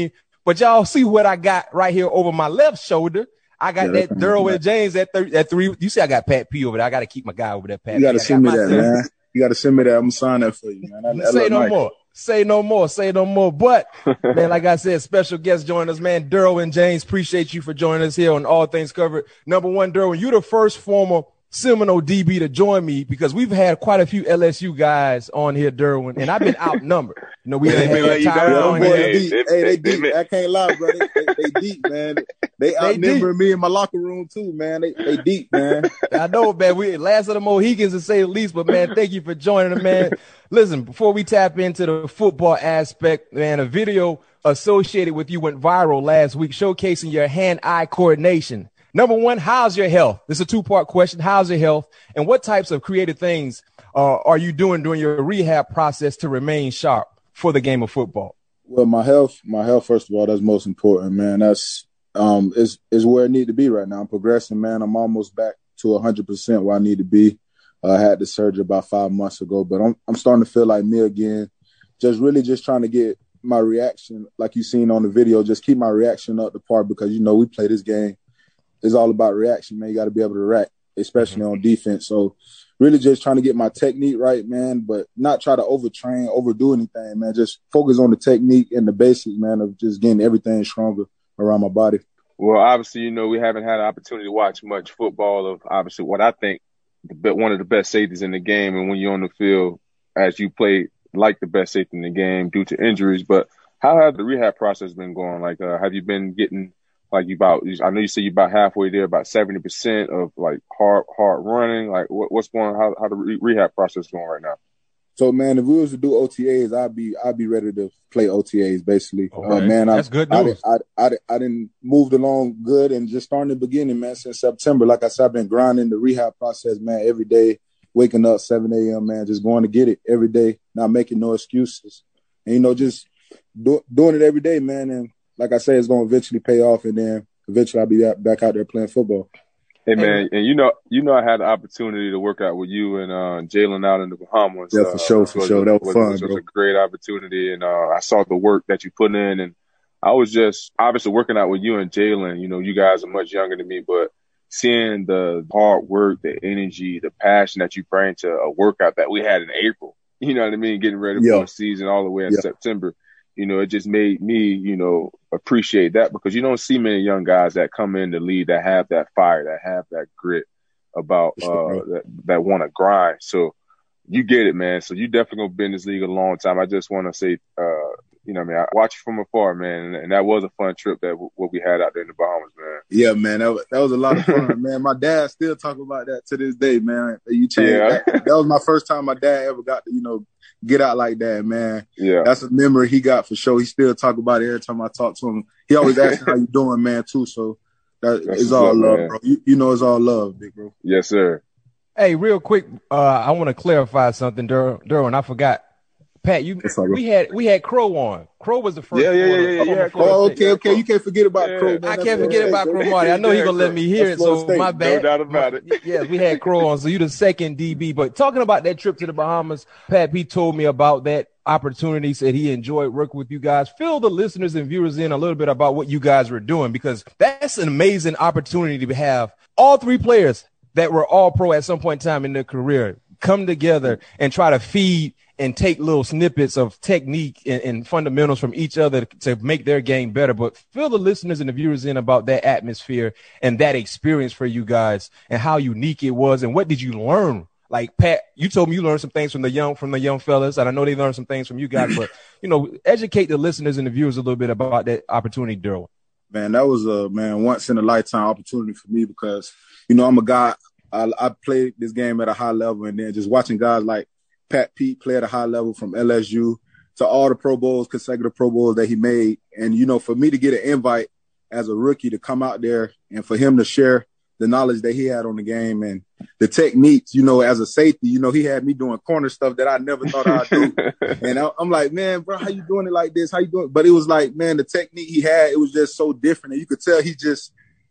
But y'all see what I got right here over my left shoulder. I got yeah, that Derwin James at, th- at three. You see, I got Pat P over there. I got to keep my guy over there, Pat. You got to send me that, man. You got to send me that. I'm going to sign that for you, man. I, I Say no nice. more. Say no more. Say no more. But, man, like I said, special guest joining us, man. Derwin James, appreciate you for joining us here on All Things Covered. Number one, Derwin, you're the first former Seminole D B to join me because we've had quite a few L S U guys on here, Derwin, and I've been outnumbered. You know, we had Tyron on here. Deep. Hey, they deep. I can't lie, brother. They, they, they deep, man. They outnumber me in my locker room too, man. They they deep, man. I know, man. We last of the Mohicans to say the least, but man, thank you for joining us, man. Listen, before we tap into the football aspect, man, a video associated with you went viral last week showcasing your hand-eye coordination. Number one, how's your health? This is a two-part question. How's your health? And what types of creative things uh, are you doing during your rehab process to remain sharp for the game of football? Well, my health, my health, first of all, that's most important, man. That's um, is is where I need to be right now. I'm progressing, man. I'm almost back to one hundred percent where I need to be. Uh, I had the surgery about five months ago, but I'm I'm starting to feel like me again. Just really just trying to get my reaction, like you seen on the video, just keep my reaction up to par because, you know, we play this game. It's all about reaction, man. You got to be able to react, especially mm-hmm. on defense. So really just trying to get my technique right, man, but not try to overtrain, overdo anything, man. Just focus on the technique and the basics, man, of just getting everything stronger around my body. Well, obviously, you know, we haven't had an opportunity to watch much football of obviously what I think the, one of the best safeties in the game. And when you're on the field, as you play like the best safety in the game due to injuries, but how has the rehab process been going? Like, uh, have you been getting like you about, I know you say you're about halfway there, about seventy percent of like hard, hard running. Like what, what's going on? How, how the re- rehab process going right now? So, man, if we was to do O T As, I'd be, I'd be ready to play O T As basically. Okay. Uh, man, that's I, good news. I, I, I, I didn't moved along good and just starting the beginning, man, since September. Like I said, I've been grinding the rehab process, man, every day, waking up seven a.m., man, just going to get it every day, not making no excuses. And, you know, just do, doing it every day, man. And like I say, it's going to eventually pay off, and then eventually I'll be back out there playing football. Hey, man, and you know, you know, I had the opportunity to work out with you and uh, Jalen out in the Bahamas. Yeah, for uh, sure, for sure. That was, was fun, It was bro. a great opportunity, and uh, I saw the work that you put in, and I was just obviously working out with you and Jalen. You know, you guys are much younger than me, but seeing the hard work, the energy, the passion that you bring to a workout that we had in April, you know what I mean, getting ready yeah. for the season all the way in yeah. September. You know, it just made me, you know, appreciate that because you don't see many young guys that come in to lead that have that fire, that have that grit about sure, uh, that, that want to grind. So you get it, man. So you definitely going to be in this league a long time. I just want to say, uh, you know, what I mean, I watch you from afar, man, and, and that was a fun trip that w- what we had out there in the Bahamas, man. Yeah, man, that was, that was a lot of fun, man. My dad still talk about that to this day, man. You changed. Yeah. That, that was my first time my dad ever got to, you know, get out like that, man. Yeah, that's a memory he got for sure. He still talk about it every time I talk to him. He always asks how you doing, man, too. So that that's it's all up, love, man. bro. You, you know, it's all love, big bro. Yes, sir. Hey, real quick, uh, I want to clarify something, Dur- Derwin. I forgot. Pat, you we had we had Crow on. Crow was the first. Yeah, yeah, yeah, yeah. yeah, yeah. Oh, okay, okay. You can't forget about yeah. Crow. Man. I That's can't forget about Crow Marty. I know he's gonna let me hear That's it, so State. my bad. No doubt about it. Yeah, we had Crow on, so you the second D B. But talking about that trip to the Bahamas, Pat P told me about that opportunity. Said he enjoyed working with you guys. Fill the listeners and viewers in a little bit about what you guys were doing because that's an amazing opportunity to have all three players that were all pro at some point in time in their career come together and try to feed and take little snippets of technique and, and fundamentals from each other to make their game better. But fill the listeners and the viewers in about that atmosphere and that experience for you guys and how unique it was. And what did you learn? Like, Pat, you told me you learned some things from the young, from the young fellas, and I know they learned some things from you guys, but, you know, educate the listeners and the viewers a little bit about that opportunity, Derwin. Man, that was a, man, once in a lifetime opportunity for me because, you know, I'm a guy, I, I played this game at a high level, and then just watching guys like Pat Pete play at a high level from L S U to all the Pro Bowls, consecutive Pro Bowls that he made. And, you know, for me to get an invite as a rookie to come out there and for him to share the knowledge that he had on the game and the techniques, you know, as a safety, you know, he had me doing corner stuff that I never thought I'd do. And I, I'm like, man, bro, how you doing it like this? How you doing? But it was like, man, the technique he had, it was just so different. And you could tell he just,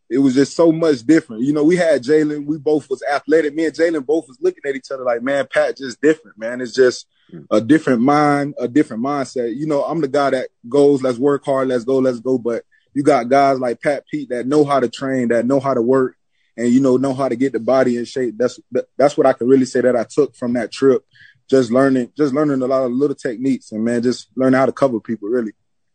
it was just so much different. You know, we had Jalen, we both was athletic. Me and Jalen both was looking at each other like, man, Pat just different, man. It's just a different mind, a different mindset. You know, I'm the guy that goes, let's work hard, let's go, let's go. But you got guys like Pat Pete that know how to train, that know how to work, and, you know, know how to get the body in shape. That's that's what I can really say that I took from that trip. Just learning, just learning a lot of little techniques, and, man, just learning how to cover people, really.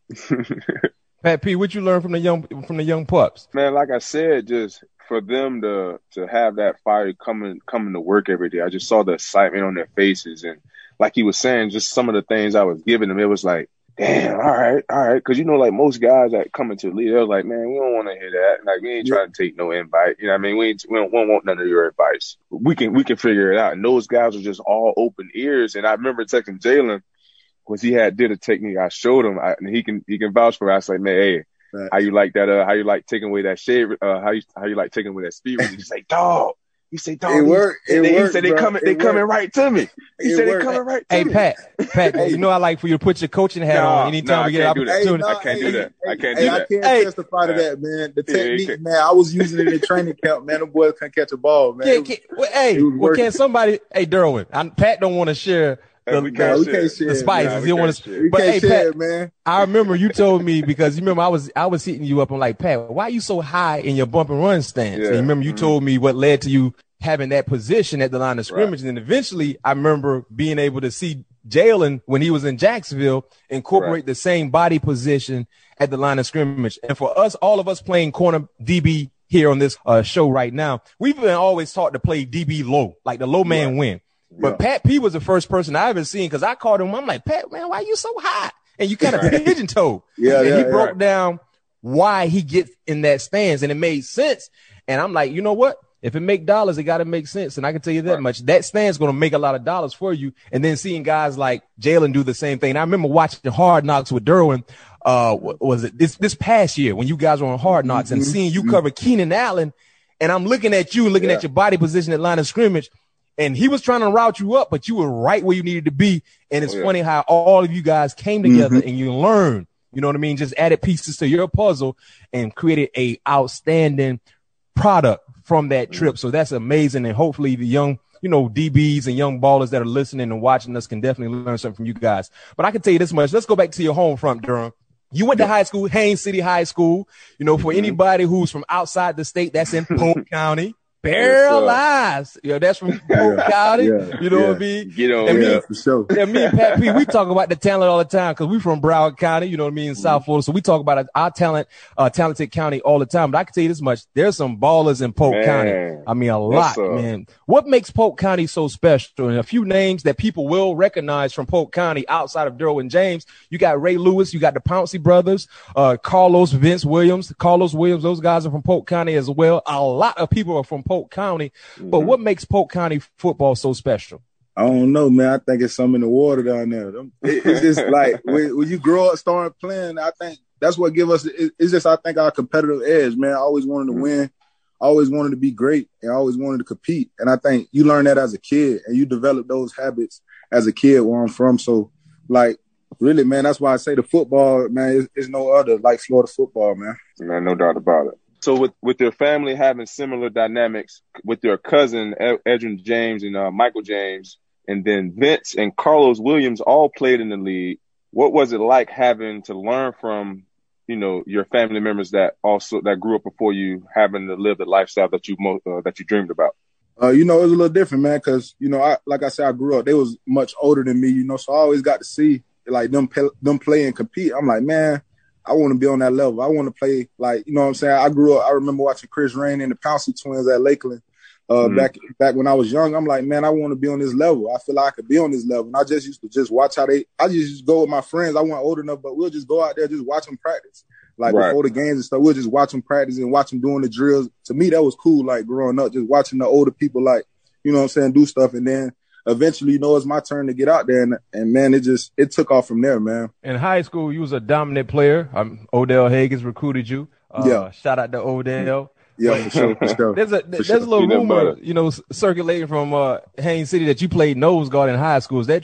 Pat P, what you learn from the young from the young pups? Man, like I said, just for them to to have that fire coming coming to work every day. I just saw the excitement on their faces, and like he was saying, just some of the things I was giving them, it was like, damn, all right, all right, because you know, like most guys that come into the league, they're like, man, we don't want to hear that. Like we ain't yeah. trying to take no invite. You know what I mean? We ain't, we don't, we don't want none of your advice. We can we can figure it out. And those guys are just all open ears. And I remember texting Jalen. Was he had did a technique I showed him, I, and he can he can vouch for it. I was like, man, hey, right. how you like that? Uh, how you like taking away that shade? Uh, how you how you like taking away that speed? He's like, dog. He said, dog. It worked. It they, worked, he said they bro. coming, it they worked. coming right to me. He it said worked. they coming right to hey, me. Pat, Pat, hey, you know I like for you to put your coaching hat nah, on anytime nah, we get an opportunity. Hey, nah, I can't hey, do that. Hey, I can't hey, do that. I can't hey, testify to that, man. The yeah, technique, man. I was using it in training camp, man. The boys can't catch a ball, man. Can, was, can, well, hey, well, can somebody? Hey, Derwin, I'm, Pat don't want to share. The, we the, can't we share. can't share. the spices. Nah, you don't want to. We But can't hey, share, Pat, man. I remember you told me because you remember I was I was hitting you up. I'm like, Pat, why are you so high in your bump and run stance? Yeah. And you remember you mm-hmm. told me what led to you having that position at the line of scrimmage. Right. And then eventually I remember being able to see Jalen when he was in Jacksonville incorporate right. the same body position at the line of scrimmage. And for us, all of us playing corner D B here on this uh, show right now, we've been always taught to play D B low, like the low man right. win. But yeah. Pat P was the first person I ever seen because I called him. I'm like, Pat, man, why you so high? And you kind of right. pigeon toed. Yeah, and yeah, he yeah, broke right. down why he gets in that stance, and it made sense. And I'm like, you know what? If it make dollars, it got to make sense. And I can tell you that right. much. That stance going to make a lot of dollars for you. And then seeing guys like Jalen do the same thing. I remember watching Hard Knocks with Derwin. Uh, was it this this past year when you guys were on Hard Knocks mm-hmm. and seeing you cover Keenan Allen, and I'm looking at you and looking yeah. at your body position at line of scrimmage. And he was trying to route you up, but you were right where you needed to be. And it's oh, yeah. funny how all of you guys came together mm-hmm. and you learned, you know what I mean? Just added pieces to your puzzle and created a outstanding product from that trip. Mm-hmm. So that's amazing. And hopefully the young, you know, D Bs and young ballers that are listening and watching us can definitely learn something from you guys. But I can tell you this much. Let's go back to your home front, Durham. You went to high school, Haines City High School. You know, for mm-hmm. anybody who's from outside the state, that's in Polk County. Paralyzed. Yes, you know, that's from Polk yeah, County. Yeah, you know yeah. what I mean? Get on and yeah, me, for sure. And me and Pat P, we talk about the talent all the time because we from Broward County, you know what I mean, in mm-hmm. South Florida. So we talk about our talent, uh, talented county all the time. But I can tell you this much. There's some ballers in Polk man. County. I mean, a lot, yes, man. What makes Polk County so special? And a few names that people will recognize from Polk County outside of Derwin James. You got Ray Lewis. You got the Pouncey brothers, uh, Carlos Vince Williams, Carlos Williams. Those guys are from Polk County as well. A lot of people are from Polk County. But what makes Polk County football so special? I don't know, man. I think it's something in the water down there. It's just like when, when you grow up, start playing, I think that's what give us, it's just, I think, our competitive edge, man. I always wanted to win. I always wanted to be great, and I always wanted to compete. And I think you learn that as a kid, and you develop those habits as a kid where I'm from. So, like, really, man, that's why I say the football, man, is, is no other like Florida football, man. Man, no doubt about it. So with, with your family having similar dynamics with your cousin, Edgerrin James and uh, Michael James, and then Vince and Carlos Williams all played in the league, what was it like having to learn from, you know, your family members that also that grew up before you, having to live the lifestyle that you uh, that you dreamed about? Uh, you know, it was a little different, man, because, you know, I like I said, I grew up. They was much older than me, you know, so I always got to see, like, them, them play and compete. I'm like, man, I want to be on that level. I want to play, like, you know what I'm saying? I grew up, I remember watching Chris Rain and the Pouncey twins at Lakeland uh, mm-hmm. back back when I was young. I'm like, man, I want to be on this level. I feel like I could be on this level. And I just used to just watch how they – I just used to go with my friends. I wasn't old enough, but we'll just go out there, just watch them practice. Like, right. before the games and stuff, we'll just watch them practice and watch them doing the drills. To me, that was cool, like, growing up, just watching the older people, like, you know what I'm saying, do stuff. And then eventually, you know, it's my turn to get out there. And, and man, it just, it took off from there, man. In high school, you was a dominant player. Um, Odell Higgins recruited you. Uh, yeah. Shout out to Odell. Yeah, for sure, for sure. There's a, for there's sure. a little rumor, you know, circulating from uh, Haines City that you played nose guard in high school. Is that true?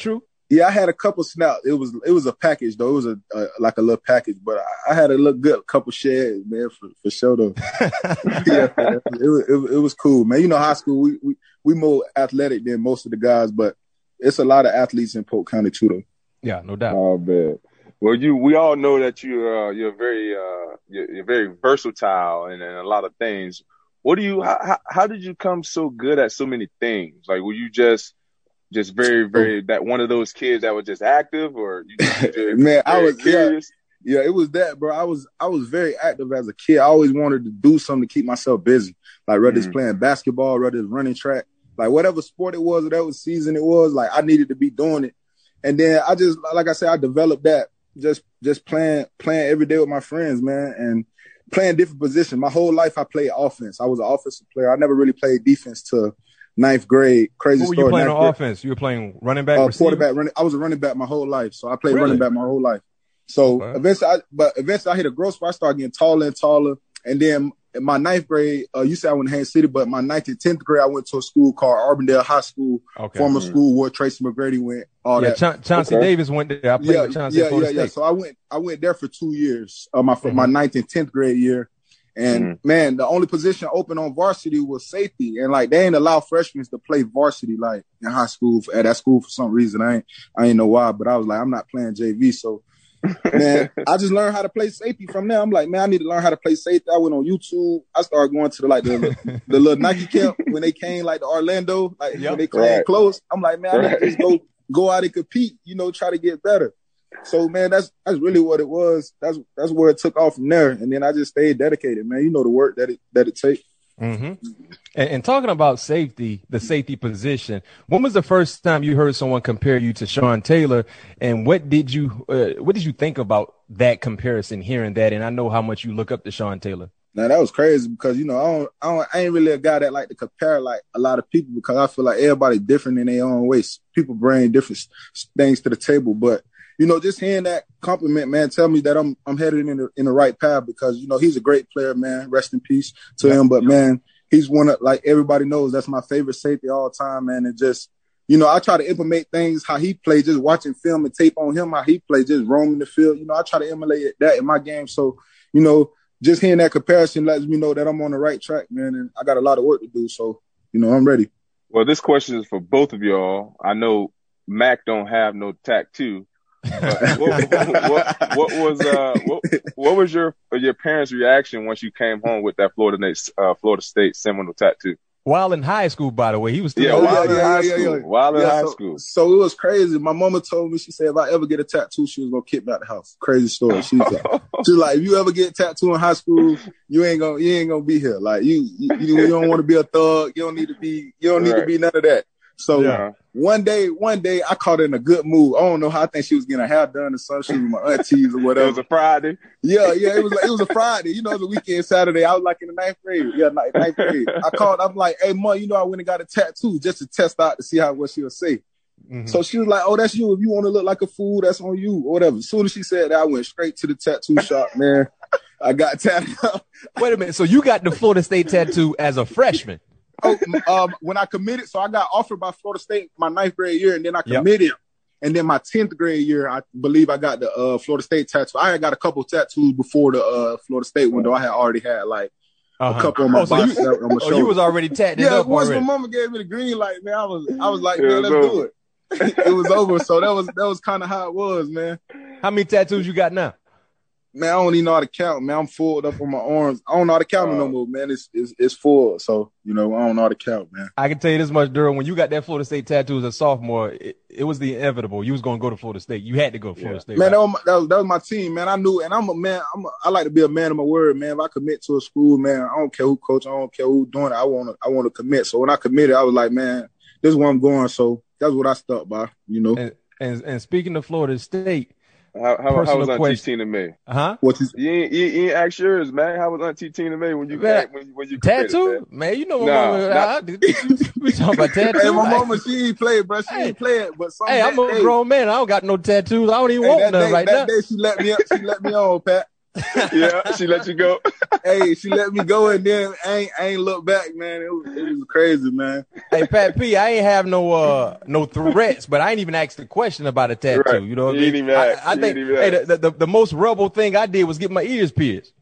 Yeah, I had a couple snaps. It was it was a package though. It was a, a like a little package, but I, I had a little good couple shares, man, for, for sure though. yeah, man, it, was, it, it was cool, man. You know, high school we, we we more athletic than most of the guys, but it's a lot of athletes in Polk County too, though. Yeah, no doubt. Oh man. Well, you we all know that you uh, you're very uh, you're, you're very versatile in, in a lot of things. What do you how, how did you come so good at so many things? Like, were you just Just very, very that one of those kids that was just active, or you just, just man, I was curious. Yeah, yeah, it was that, bro. I was I was very active as a kid. I always wanted to do something to keep myself busy, like whether mm-hmm. it's playing basketball, whether it's running track, like whatever sport it was, whatever season it was. Like I needed to be doing it, and then I just like I said, I developed that just just playing playing every day with my friends, man, and playing different positions. My whole life I played offense. I was an offensive player. I never really played defense till ninth grade. Crazy What were story. you playing on grade. offense? You were playing running back, uh, receiver? quarterback, running. I was a running back my whole life, so I played Really? running back my whole life. So Okay. eventually, I, but eventually I hit a growth spurt. I started getting taller and taller, and then in my ninth grade, uh, you said I went to Haines City, but my ninth and tenth grade, I went to a school called Arbondale High School, Okay. former Mm-hmm. school where Tracy McGrady went. All Yeah, that. Cha- Chauncey Okay. Davis went there. I played yeah, with Chauncey yeah, at Florida yeah, yeah. State. So I went, I went there for two years. Uh, my Mhm. my ninth and tenth grade year. And Mhm. man, the only position open on varsity was safety, and like they ain't allow freshmen to play varsity like in high school at that school for some reason. I ain't I ain't know why, but I was like, I'm not playing J V. So man, I just learned how to play safety from there. I'm like, man, I need to learn how to play safety. I went on YouTube. I started going to the like the the little Nike camp when they came like to Orlando, like Yep. when they came Right. close. I'm like, man, I need Right. to just go go out and compete, you know, try to get better. So man, that's that's really what it was. That's that's where it took off from there, and then I just stayed dedicated, man. You know the work that it that it takes. Mm-hmm. And, and talking about safety, the safety position, when was the first time you heard someone compare you to Sean Taylor, and what did you uh, what did you think about that comparison, hearing that? And I know how much you look up to Sean Taylor. Now that was crazy because you know I don't, I don't I ain't really a guy that like to compare like a lot of people because I feel like everybody different in their own ways. People bring different s- things to the table, but you know, just hearing that compliment, man, tell me that I'm I'm headed in the in the right path because you know he's a great player, man. Rest in peace to Yeah. him, but man, he's one of like everybody knows that's my favorite safety all time, man. And just you know, I try to implement things how he played, just watching film and tape on him how he played, just roaming the field. You know, I try to emulate that in my game. So you know, just hearing that comparison lets me know that I'm on the right track, man, and I got a lot of work to do. So you know, I'm ready. Well, this question is for both of y'all. I know Mac don't have no tattoo. But what, what, what was uh what, what was your your parents' reaction once you came home with that Florida State uh, Florida State Seminole tattoo? While in high school, by the way, he was still Yeah, Oh, while yeah, in yeah, high yeah, school. yeah. While in Yeah, high so, school. So it was crazy. My mama told me, she said, if I ever get a tattoo, she was gonna kick me out the house. Crazy story. She's like, she's like, if you ever get a tattoo in high school, you ain't gonna, you ain't gonna be here. Like you, you, you don't want to be a thug. You don't need to be, you don't need Right. to be none of that. So Yeah. one day, one day, I caught her in a good mood. I don't know how. I think she was getting her hair done or something. She was with my aunties or It whatever. was a Friday. Yeah, yeah, it was like, it was a Friday. You know, it was a weekend Saturday. I was like in the ninth grade. Yeah, ninth, ninth grade. I called. I'm like, hey, Mom, you know, I went and got a tattoo just to test out to see how what she would say. Mhm. So she was like, oh, that's you. If you want to look like a fool, that's on you or whatever. As soon as she said that, I went straight to the tattoo shop, man. I got tattooed up. Wait a minute. So you got the Florida State tattoo as a freshman? Oh, um, when I committed, so I got offered by Florida State my ninth grade year, and then I Yep. committed. And then my tenth grade year, I believe I got the uh, Florida State tattoo. I had got a couple tattoos before the uh, Florida State one, though. I had already had like Uh-huh. a couple on my Oh, so you, bicep, on my oh, shoulder. you was already tatted Yeah, up once already. my mama gave me the green light, man, I was I was like, It man, was let's do over. it. It was over. So that was that was kind of how it was, man. How many tattoos you got now? Man, I don't even know how to count, man. I'm full up on my arms. I don't know how to count Uh, no more, man. It's, it's it's full. So, you know, I don't know how to count, man. I can tell you this much, Durham. When you got that Florida State tattoo as a sophomore, it, it was the inevitable. You was going to go to Florida State. You had to go to Florida Yeah. State. Man, right? that was, my, that was that was my team, man. I knew, and I'm a man. I'm a, I like to be a man of my word, man. If I commit to a school, man, I don't care who coach, I don't care who doing it. I want to, I want to commit. So when I committed, I was like, man, this is where I'm going. So that's what I stuck by, you know. And, and and speaking of Florida State, How, how, how Personal was Auntie question. Tina May? huh? What you You ain't, you, you ain't ask yours, man. How was Auntie Tina May when you Man, came, when, you- when you committed, Tattoo? man? Man, you know my Nah, mama. nah. I, we talking about tattoo. Hey, my Like, mama, she ain't play, bro. She Hey. ain't play it, but some hey, I'm that a day- grown man. I don't got no tattoos. I don't even Hey, want that none day, right that now. day she let me up. She let me on, Pat. Yeah, she let you go. hey, she let me go, and then I ain't, I ain't look back, man. It was, it was crazy, man. Hey, Pat P, I ain't have no uh no threats, but I ain't even asked a question about a tattoo. Right. You know what I You mean? ain't even I, ask. I You think ain't even hey, ask. the, the the most rebel thing I did was get my ears pierced.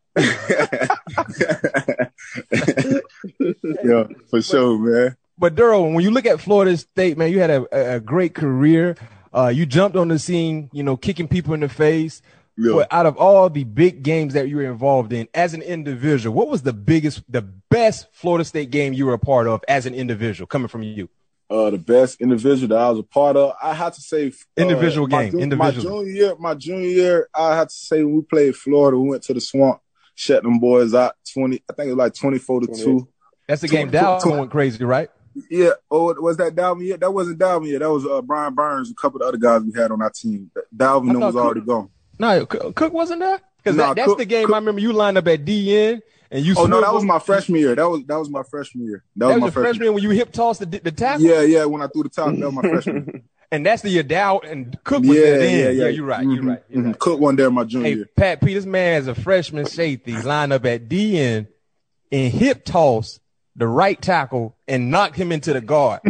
Yeah, for sure, man. But Daryl, when you look at Florida State, man, you had a, a great career. Uh, you jumped on the scene, you know, kicking people in the face. Yeah. But out of all the big games that you were involved in as an individual, what was the biggest, the best Florida State game you were a part of as an individual coming from you? Uh, the best individual that I was a part of, I had to say, uh, Individual my game, jun- individual. My junior year, my junior year, I had to say when we played Florida, we went to the Swamp, shut them boys out twenty. I think it was like twenty-four to two. That's the game twenty, Dalvin twenty, went crazy, right? Yeah. Oh, was that Dalvin year? That wasn't Dalvin year. That was uh, Brian Burns, a couple of other guys we had on our team. Dalvin I was thought already Cook- gone. No, Cook Cook wasn't there? Because Nah, that, that's Cook- the game Cook- I remember you lined up at D N and you Oh no, that swiveled. was my freshman year. That was that was my freshman year. That, That was was my your freshman. freshman when you hip tossed the, the tackle? Yeah, yeah. When I threw the top, that was my freshman year. And that's the year Dow and Cook was Yeah, there then. yeah, yeah. you're right. Mhm, You're right. You're mhm. right. Cook one there my junior Hey, year. Pat P, this man as a freshman safety lined up at D N and hip toss the right tackle and knocked him into the guard.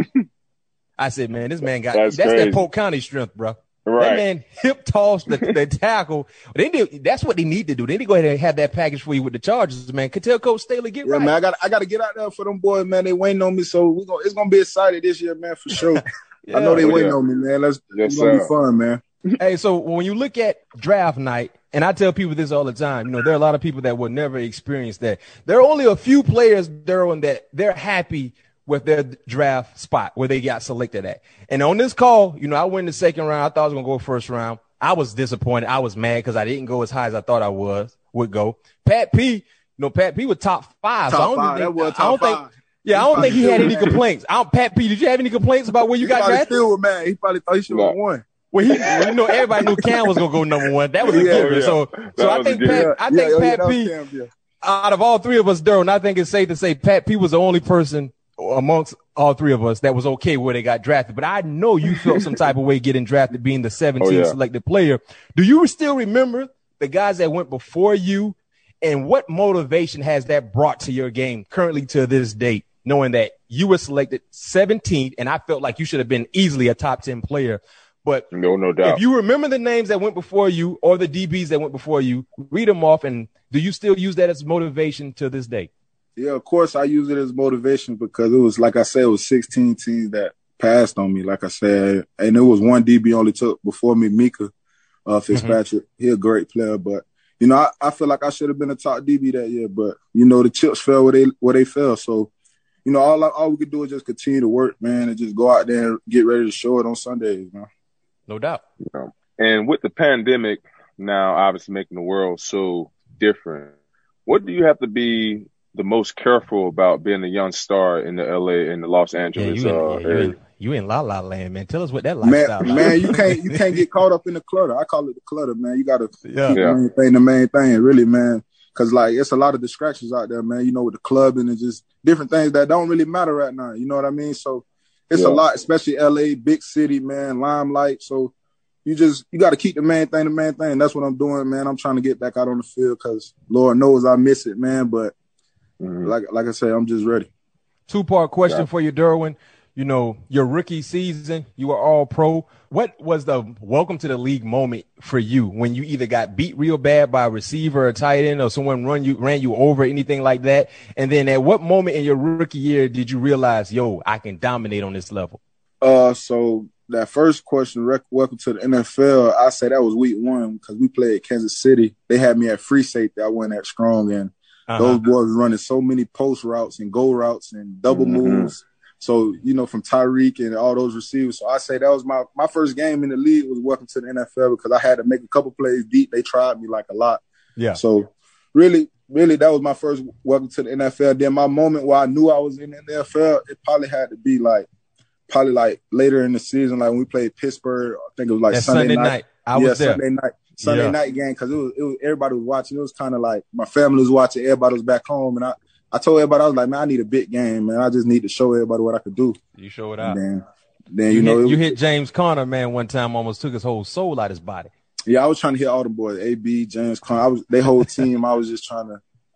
I said, man, this man got That's that's, crazy. that Polk County strength, bro. Right. That man hip tossed the, the tackle. They did, that's what they need to do. They need to go ahead and have that package for you with the Chargers, man. Could tell Coach Staley get Yeah, right. man, I got I got to get out there for them boys, man. They waiting on me, so we gonna it's gonna be exciting this year, man, for sure. I know they Oh, waiting yeah. on me, man. Let's Yes, it's gonna sir. be fun, man. Hey, so when you look at draft night, and I tell people this all the time, you know, there are a lot of people that will never experience that. There are only a few players, Darryl, that they're happy with their draft spot where they got selected at. And on this call, you know, I went in the second round. I thought I was going to go first round. I was disappointed. I was mad because I didn't go as high as I thought I was would go. Pat P, you know, Pat P was top five. so I Top don't five. think, That was I top don't five. think, yeah, I don't think he had any He probably complaints. I don't, Pat P, did you have any complaints about where you He got probably drafted? still was mad. He probably thought he should have No. won. Well, he, well, you know, everybody knew Cam was gonna go number one. That was a Yeah, given. yeah. So, That so I was a think given. Pat, Yeah, I yeah, think yeah, Pat that was P, Cam, yeah. out of all three of us, Daryl, and I think it's safe to say Pat P was the only person amongst all three of us that was okay where they got drafted. But I know you felt some type of way getting drafted, being the seventeenth Oh, yeah. selected player. Do you still remember the guys that went before you, and what motivation has that brought to your game currently to this date, knowing that you were selected seventeenth, and I felt like you should have been easily a top ten player. But No, no doubt. if you remember the names that went before you or the D Bs that went before you, read them off. And do you still use that as motivation to this day? Yeah, of course I use it as motivation because it was, like I said, it was sixteen teams that passed on me, like I said. And it was one D B only took before me, Mika uh, Fitzpatrick. Mm-hmm. He a great player, but, you know, I, I feel like I should have been a top D B that year. But, you know, the chips fell where they where they fell. So, you know, all, I, all we could do is just continue to work, man, and just go out there and get ready to show it on Sundays, man. No doubt. Yeah. And with the pandemic now obviously making the world so different, what do you have to be the most careful about being a young star in the L A and the Los Yeah, Angeles you, uh, in, yeah, you, area? in, you in La La Land, man. Tell us what that lifestyle Man, like. man, you can't you can't get caught up in the clutter. I call it the clutter, man. You gotta Yeah. keep Yeah. the main thing, the main thing, really, man. Cause like it's a lot of distractions out there, man. You know, with the clubbing and just different things that don't really matter right now. You know what I mean? So it's Yeah. a lot, especially L A, big city, man, limelight. So you just you got to keep the main thing, the main thing. That's what I'm doing, man. I'm trying to get back out on the field because Lord knows I miss it, man. But Mhm. like like I said, I'm just ready. Two part question Yeah. for you, Derwin. You know, your rookie season, you were all pro. What was the welcome to the league moment for you when you either got beat real bad by a receiver or tight end or someone run you ran you over, anything like that? And then at what moment in your rookie year did you realize, yo, I can dominate on this level? Uh, so that first question, rec- welcome to the N F L. I say that was week one because we played Kansas City. They had me at free safety. I wasn't that strong, and Uh-huh. those boys were running so many post routes and go routes and double Mhm. moves. So, you know, from Tyreek and all those receivers. So I say that was my, my first game in the league was welcome to the N F L because I had to make a couple plays deep. They tried me like a lot. Yeah. So really, really, that was my first welcome to the N F L. Then my moment where I knew I was in the N F L, it probably had to be like, probably like later in the season, like when we played Pittsburgh. I think it was like That Sunday, Sunday night. night. I yeah, was there. Sunday night. Sunday Yeah. night game because it was, it was everybody was watching. It was kind of like my family was watching. Everybody was back home, and I, I told everybody I was like, man, I need a big game, man. I just need to show everybody what I could do. You show it And out. then, then you, You, know, hit, it you was- hit James Conner, man, one time, almost took his whole soul out his body. yeah, I was trying to hit all the boys, A B, James Conner. I was they whole team. I was just trying to.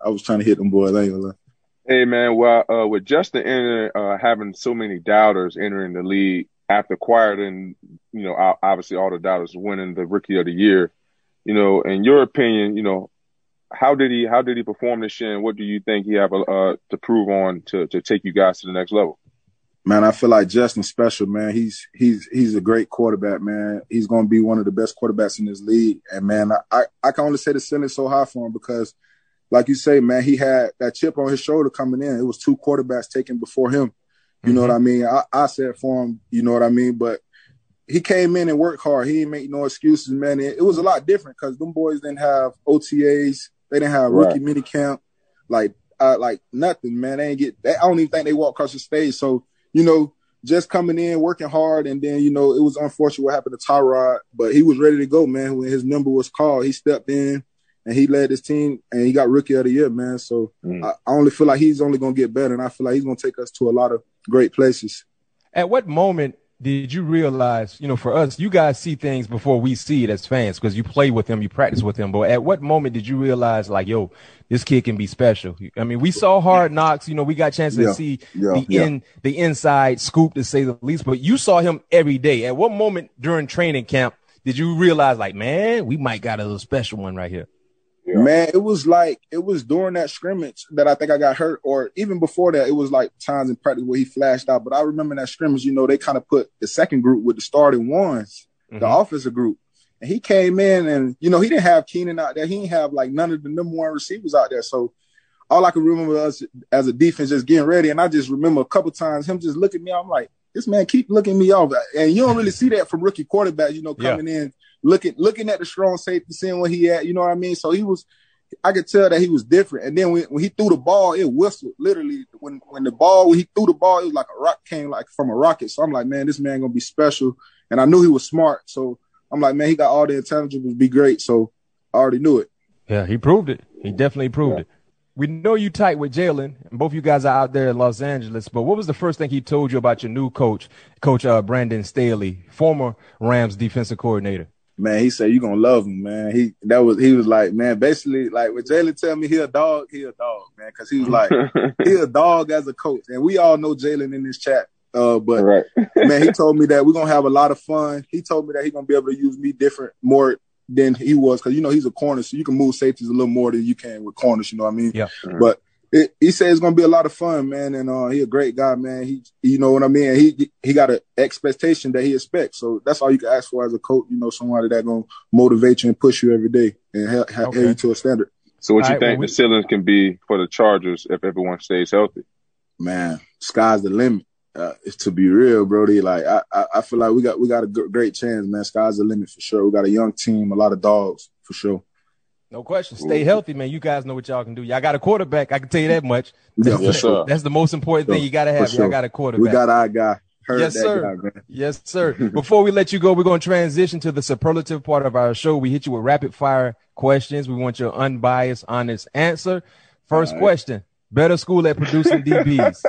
I was trying to hit them boys. I ain't gonna lie. Hey man, well, uh, with Justin entering, uh, having so many doubters entering the league after acquiring, you know, obviously all the doubters winning the Rookie of the Year, you know, in your opinion, you know, how did he how did he perform this year, and what do you think he have uh, to prove on to to take you guys to the next level? Man, I feel like Justin's special, man. He's he's he's a great quarterback, man. He's going to be one of the best quarterbacks in this league, and man, I I can only say the ceiling's so high for him because, like you say, man, he had that chip on his shoulder coming in. It was two quarterbacks taken before him. You mm-hmm. know what I mean? I, I said for him, you know what I mean? But he came in and worked hard. He didn't make no excuses, man. It, it was a lot different because them boys didn't have O T As. They didn't have rookie right. mini camp. Like, uh, like nothing, man. They ain't get – I don't even think they walked across the stage. So, you know, just coming in, working hard, and then, you know, it was unfortunate what happened to Tyrod. But he was ready to go, man. When his number was called, he stepped in. And he led his team, and he got Rookie of the Year, man. So mm. I, I only feel like he's only going to get better, and I feel like he's going to take us to a lot of great places. At what moment did you realize, you know, for us, you guys see things before we see it as fans because you play with him, you practice with him. But at what moment did you realize, like, yo, this kid can be special? I mean, we saw Hard Knocks. You know, we got a chance to yeah. see yeah. the yeah. in the inside scoop, to say the least. But you saw him every day. At what moment during training camp did you realize, like, man, we might got a little special one right here? Yeah. Man, it was like, it was during that scrimmage that I think I got hurt, or even before that, it was like times in practice where he flashed out. But I remember that scrimmage, you know, they kind of put the second group with the starting ones, mm-hmm. the offensive group. And he came in and, you know, he didn't have Keenan out there. He didn't have like none of the number one receivers out there. So all I can remember us as a defense just getting ready. And I just remember a couple times him just looking at me. I'm like, this man keep looking me off. And you don't really see that from rookie quarterbacks, you know, coming yeah. in. Looking looking at the strong safety, seeing what he had, you know what I mean? So he was, I could tell that he was different. And then when, when he threw the ball, it whistled. Literally, when when the ball, when he threw the ball, it was like a rock, came like from a rocket. So I'm like, man, this man gonna be special. And I knew he was smart. So I'm like, man, he got all the intelligence to be great. So I already knew it. Yeah, he proved it. He definitely proved yeah. it. We know you tight with Jalen, and both you guys are out there in Los Angeles. But what was the first thing he told you about your new coach, Coach uh, Brandon Staley, former Rams defensive coordinator? Man, he said, you're going to love him, man. He that was he was like, man, basically, like, when Jalen tell me he a dog, he a dog, man, because he was like, he a dog as a coach. And we all know Jalen in this chat. Uh, but, right. man, he told me that we're going to have a lot of fun. He told me that he's going to be able to use me different, more than he was, because, you know, he's a corner, so you can move safeties a little more than you can with corners, you know what I mean? Yeah. Mm-hmm. But it, he said it's going to be a lot of fun, man, and uh, he a great guy, man. He, you know what I mean? He he got an expectation that he expects, so that's all you can ask for as a coach, you know, somebody that's going to motivate you and push you every day and help, help okay. you to a standard. So what all you right, think well, we- the ceiling can be for the Chargers if everyone stays healthy? Man, sky's the limit. Uh, to be real, Brody, like I, I, I feel like we got we got a g- great chance, man. Sky's the limit for sure. We got a young team, a lot of dogs for sure. No question. Stay healthy, man. You guys know what y'all can do. Y'all got a quarterback. I can tell you that much. That's, yeah, for sure. That's the most important thing you got to have. Sure. Y'all got a quarterback. We got our guy. Heard yes, that sir. Guy, man. Yes, sir. Before we let you go, we're going to transition to the superlative part of our show. We hit you with rapid fire questions. We want your unbiased, honest answer. First right. question: better school at producing D Bs?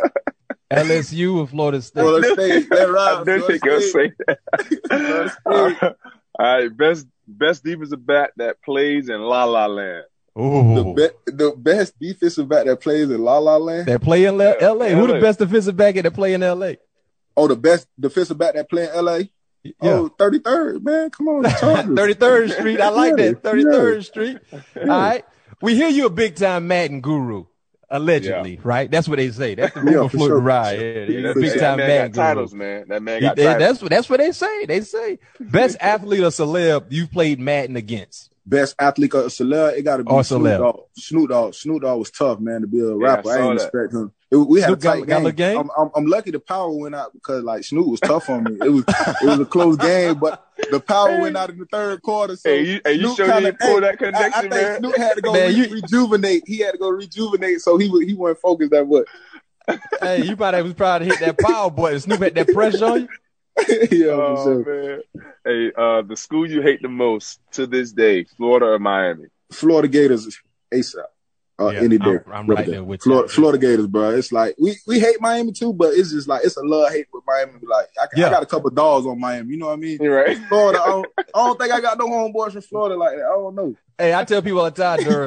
L S U or Florida State? Florida State. That right. I knew she gonna say that. uh, all right, best best defensive back that plays in La La Land. Ooh. The, be- the best defensive back that plays in La La Land. That play in L- L A. Who the best defensive back that play in L A? Oh, the best defensive back that play in L A. Yeah. Oh, thirty-third, man. Come on. thirty-third Street. I like that. thirty-third yeah. Street. All right. We hear you a big time Madden guru. Allegedly, yeah. right? That's what they say. That's the rumor yeah, floating sure. right. Yeah, yeah, big time that man man got titles, man. That man got he, titles. That's what that's what they say. They say best athlete or celeb you've played Madden against. Best athlete or celeb, it got to be or Snoop celeb. Dogg. Snoop Dogg. Snoop Dogg was tough, man, to be a rapper. Yeah, I, I ain't expect him. It, we had Snoop a tight got, game. got game? I'm, I'm, I'm lucky the power went out because like Snoop was tough on me. It was it was a close game, but the power went out in the third quarter. So hey, you, hey, you sure you pull that connection, I, I think man? Snoop had to go man, re- you... rejuvenate. He had to go rejuvenate, so he he wasn't focused that much. Hey, you probably was proud to hit that power button. Snoop had that pressure on you. yeah, oh, for sure. Man. Hey, uh, the school you hate the most to this day, Florida or Miami? Florida Gators, ASAP. Uh, yeah, any day. I'm, I'm right there with Florida, you. Florida Gators, bro. It's like we, we hate Miami too, but it's just like it's a love hate with Miami. Like I, yeah. I got a couple of dogs on Miami. You know what I mean? You're right. Florida, I don't, I don't think I got no homeboys from Florida like that. I don't know. Hey, I tell people all the time, during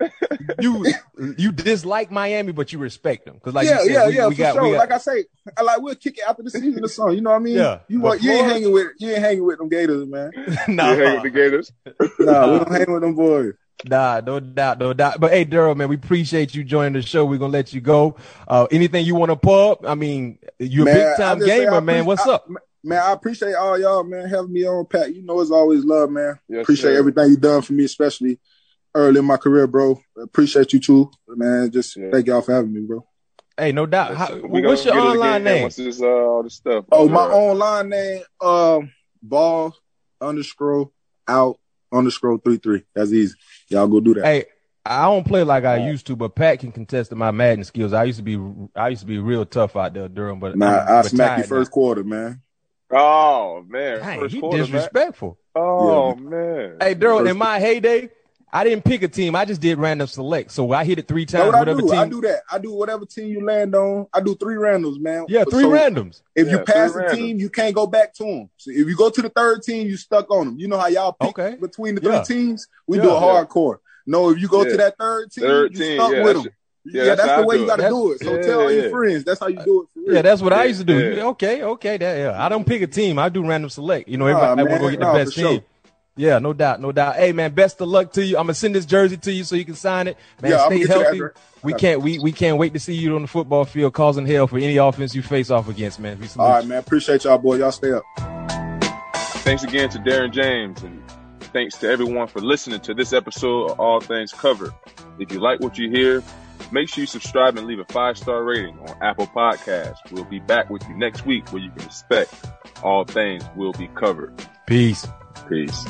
you you dislike Miami, but you respect them because, like, yeah, you said, yeah, we, yeah, we for got, sure. we got, like I say, I like we'll kick it after the season or something. You know what I mean? Yeah. You want you Florida, ain't hanging with you ain't hanging with them Gators, man. nah, You hang with the Gators? Nah, we don't hang with them boys. Nah, no doubt, no doubt. But hey, Daryl, man, we appreciate you joining the show. We're gonna let you go. Uh, anything you want to pub? I mean, you're man, a big time gamer, man. What's I, up? Man, I appreciate all y'all, man, having me on, Pat. You know it's always love, man. Yes, appreciate sir. everything you done for me, especially early in my career, bro. Appreciate you too, man. Just yeah. thank y'all for having me, bro. Hey, no doubt. How, what's your online name? What's this, uh, all this stuff? Oh, my online name, um, ball underscore out underscore three three. That's easy. Y'all go do that. Hey, I don't play like I used to, but Pat can contest to my Madden skills. I used to be, I used to be real tough out there, Durham. But nah, I smack you first now. quarter, man. Oh man, Dang, first he quarter, disrespectful. Man. Oh yeah, man. Hey, Durham, in my heyday, I didn't pick a team. I just did random select. So I hit it three times. What whatever I do, team. I do that. I do whatever team you land on. I do three randoms, man. Yeah, three so randoms. If yeah, you pass the randoms. team, you can't go back to them. So if you go to the third team, you stuck on them. You know how y'all pick okay. between the yeah. three teams? We yeah, do a yeah. hardcore. No, if you go yeah. to that third team, third you team, stuck yeah, with them. Yeah, yeah, that's, that's the way do you got to it. do it. So yeah, tell all yeah. your friends. That's how you do it for real. Yeah, that's what yeah, I used to do. yeah. Okay, okay. That, yeah. I don't pick a team. I do random select. You know, Nah, everybody, I want to go get the nah, best team. sure. Yeah, no doubt, no doubt. Hey, man, best of luck to you. I'm gonna send this jersey to you so you can sign it. Man, yeah, stay healthy. We okay. can't we we can't wait to see you on the football field causing hell for any offense you face off against, man. We all right, man. Appreciate y'all, boy. Y'all stay up. Thanks again to Darren James, and thanks to everyone for listening to this episode of All Things Covered. If you like what you hear, make sure you subscribe and leave a five-star rating on Apple Podcasts. We'll be back with you next week where you can expect all things will be covered. Peace. Peace.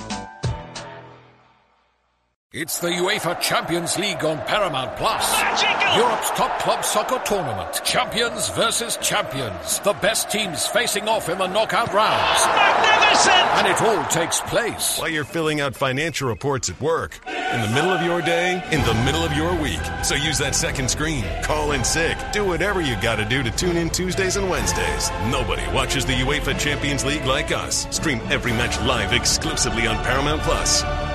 It's the UEFA Champions League on Paramount Plus. Europe's top club soccer tournament. Champions versus champions. The best teams facing off in the knockout rounds. Magnificent! And it all takes place while you're filling out financial reports at work, in the middle of your day, in the middle of your week. So use that second screen. Call in sick. Do whatever you got to do to tune in Tuesdays and Wednesdays. Nobody watches the UEFA Champions League like us. Stream every match live exclusively on Paramount Plus.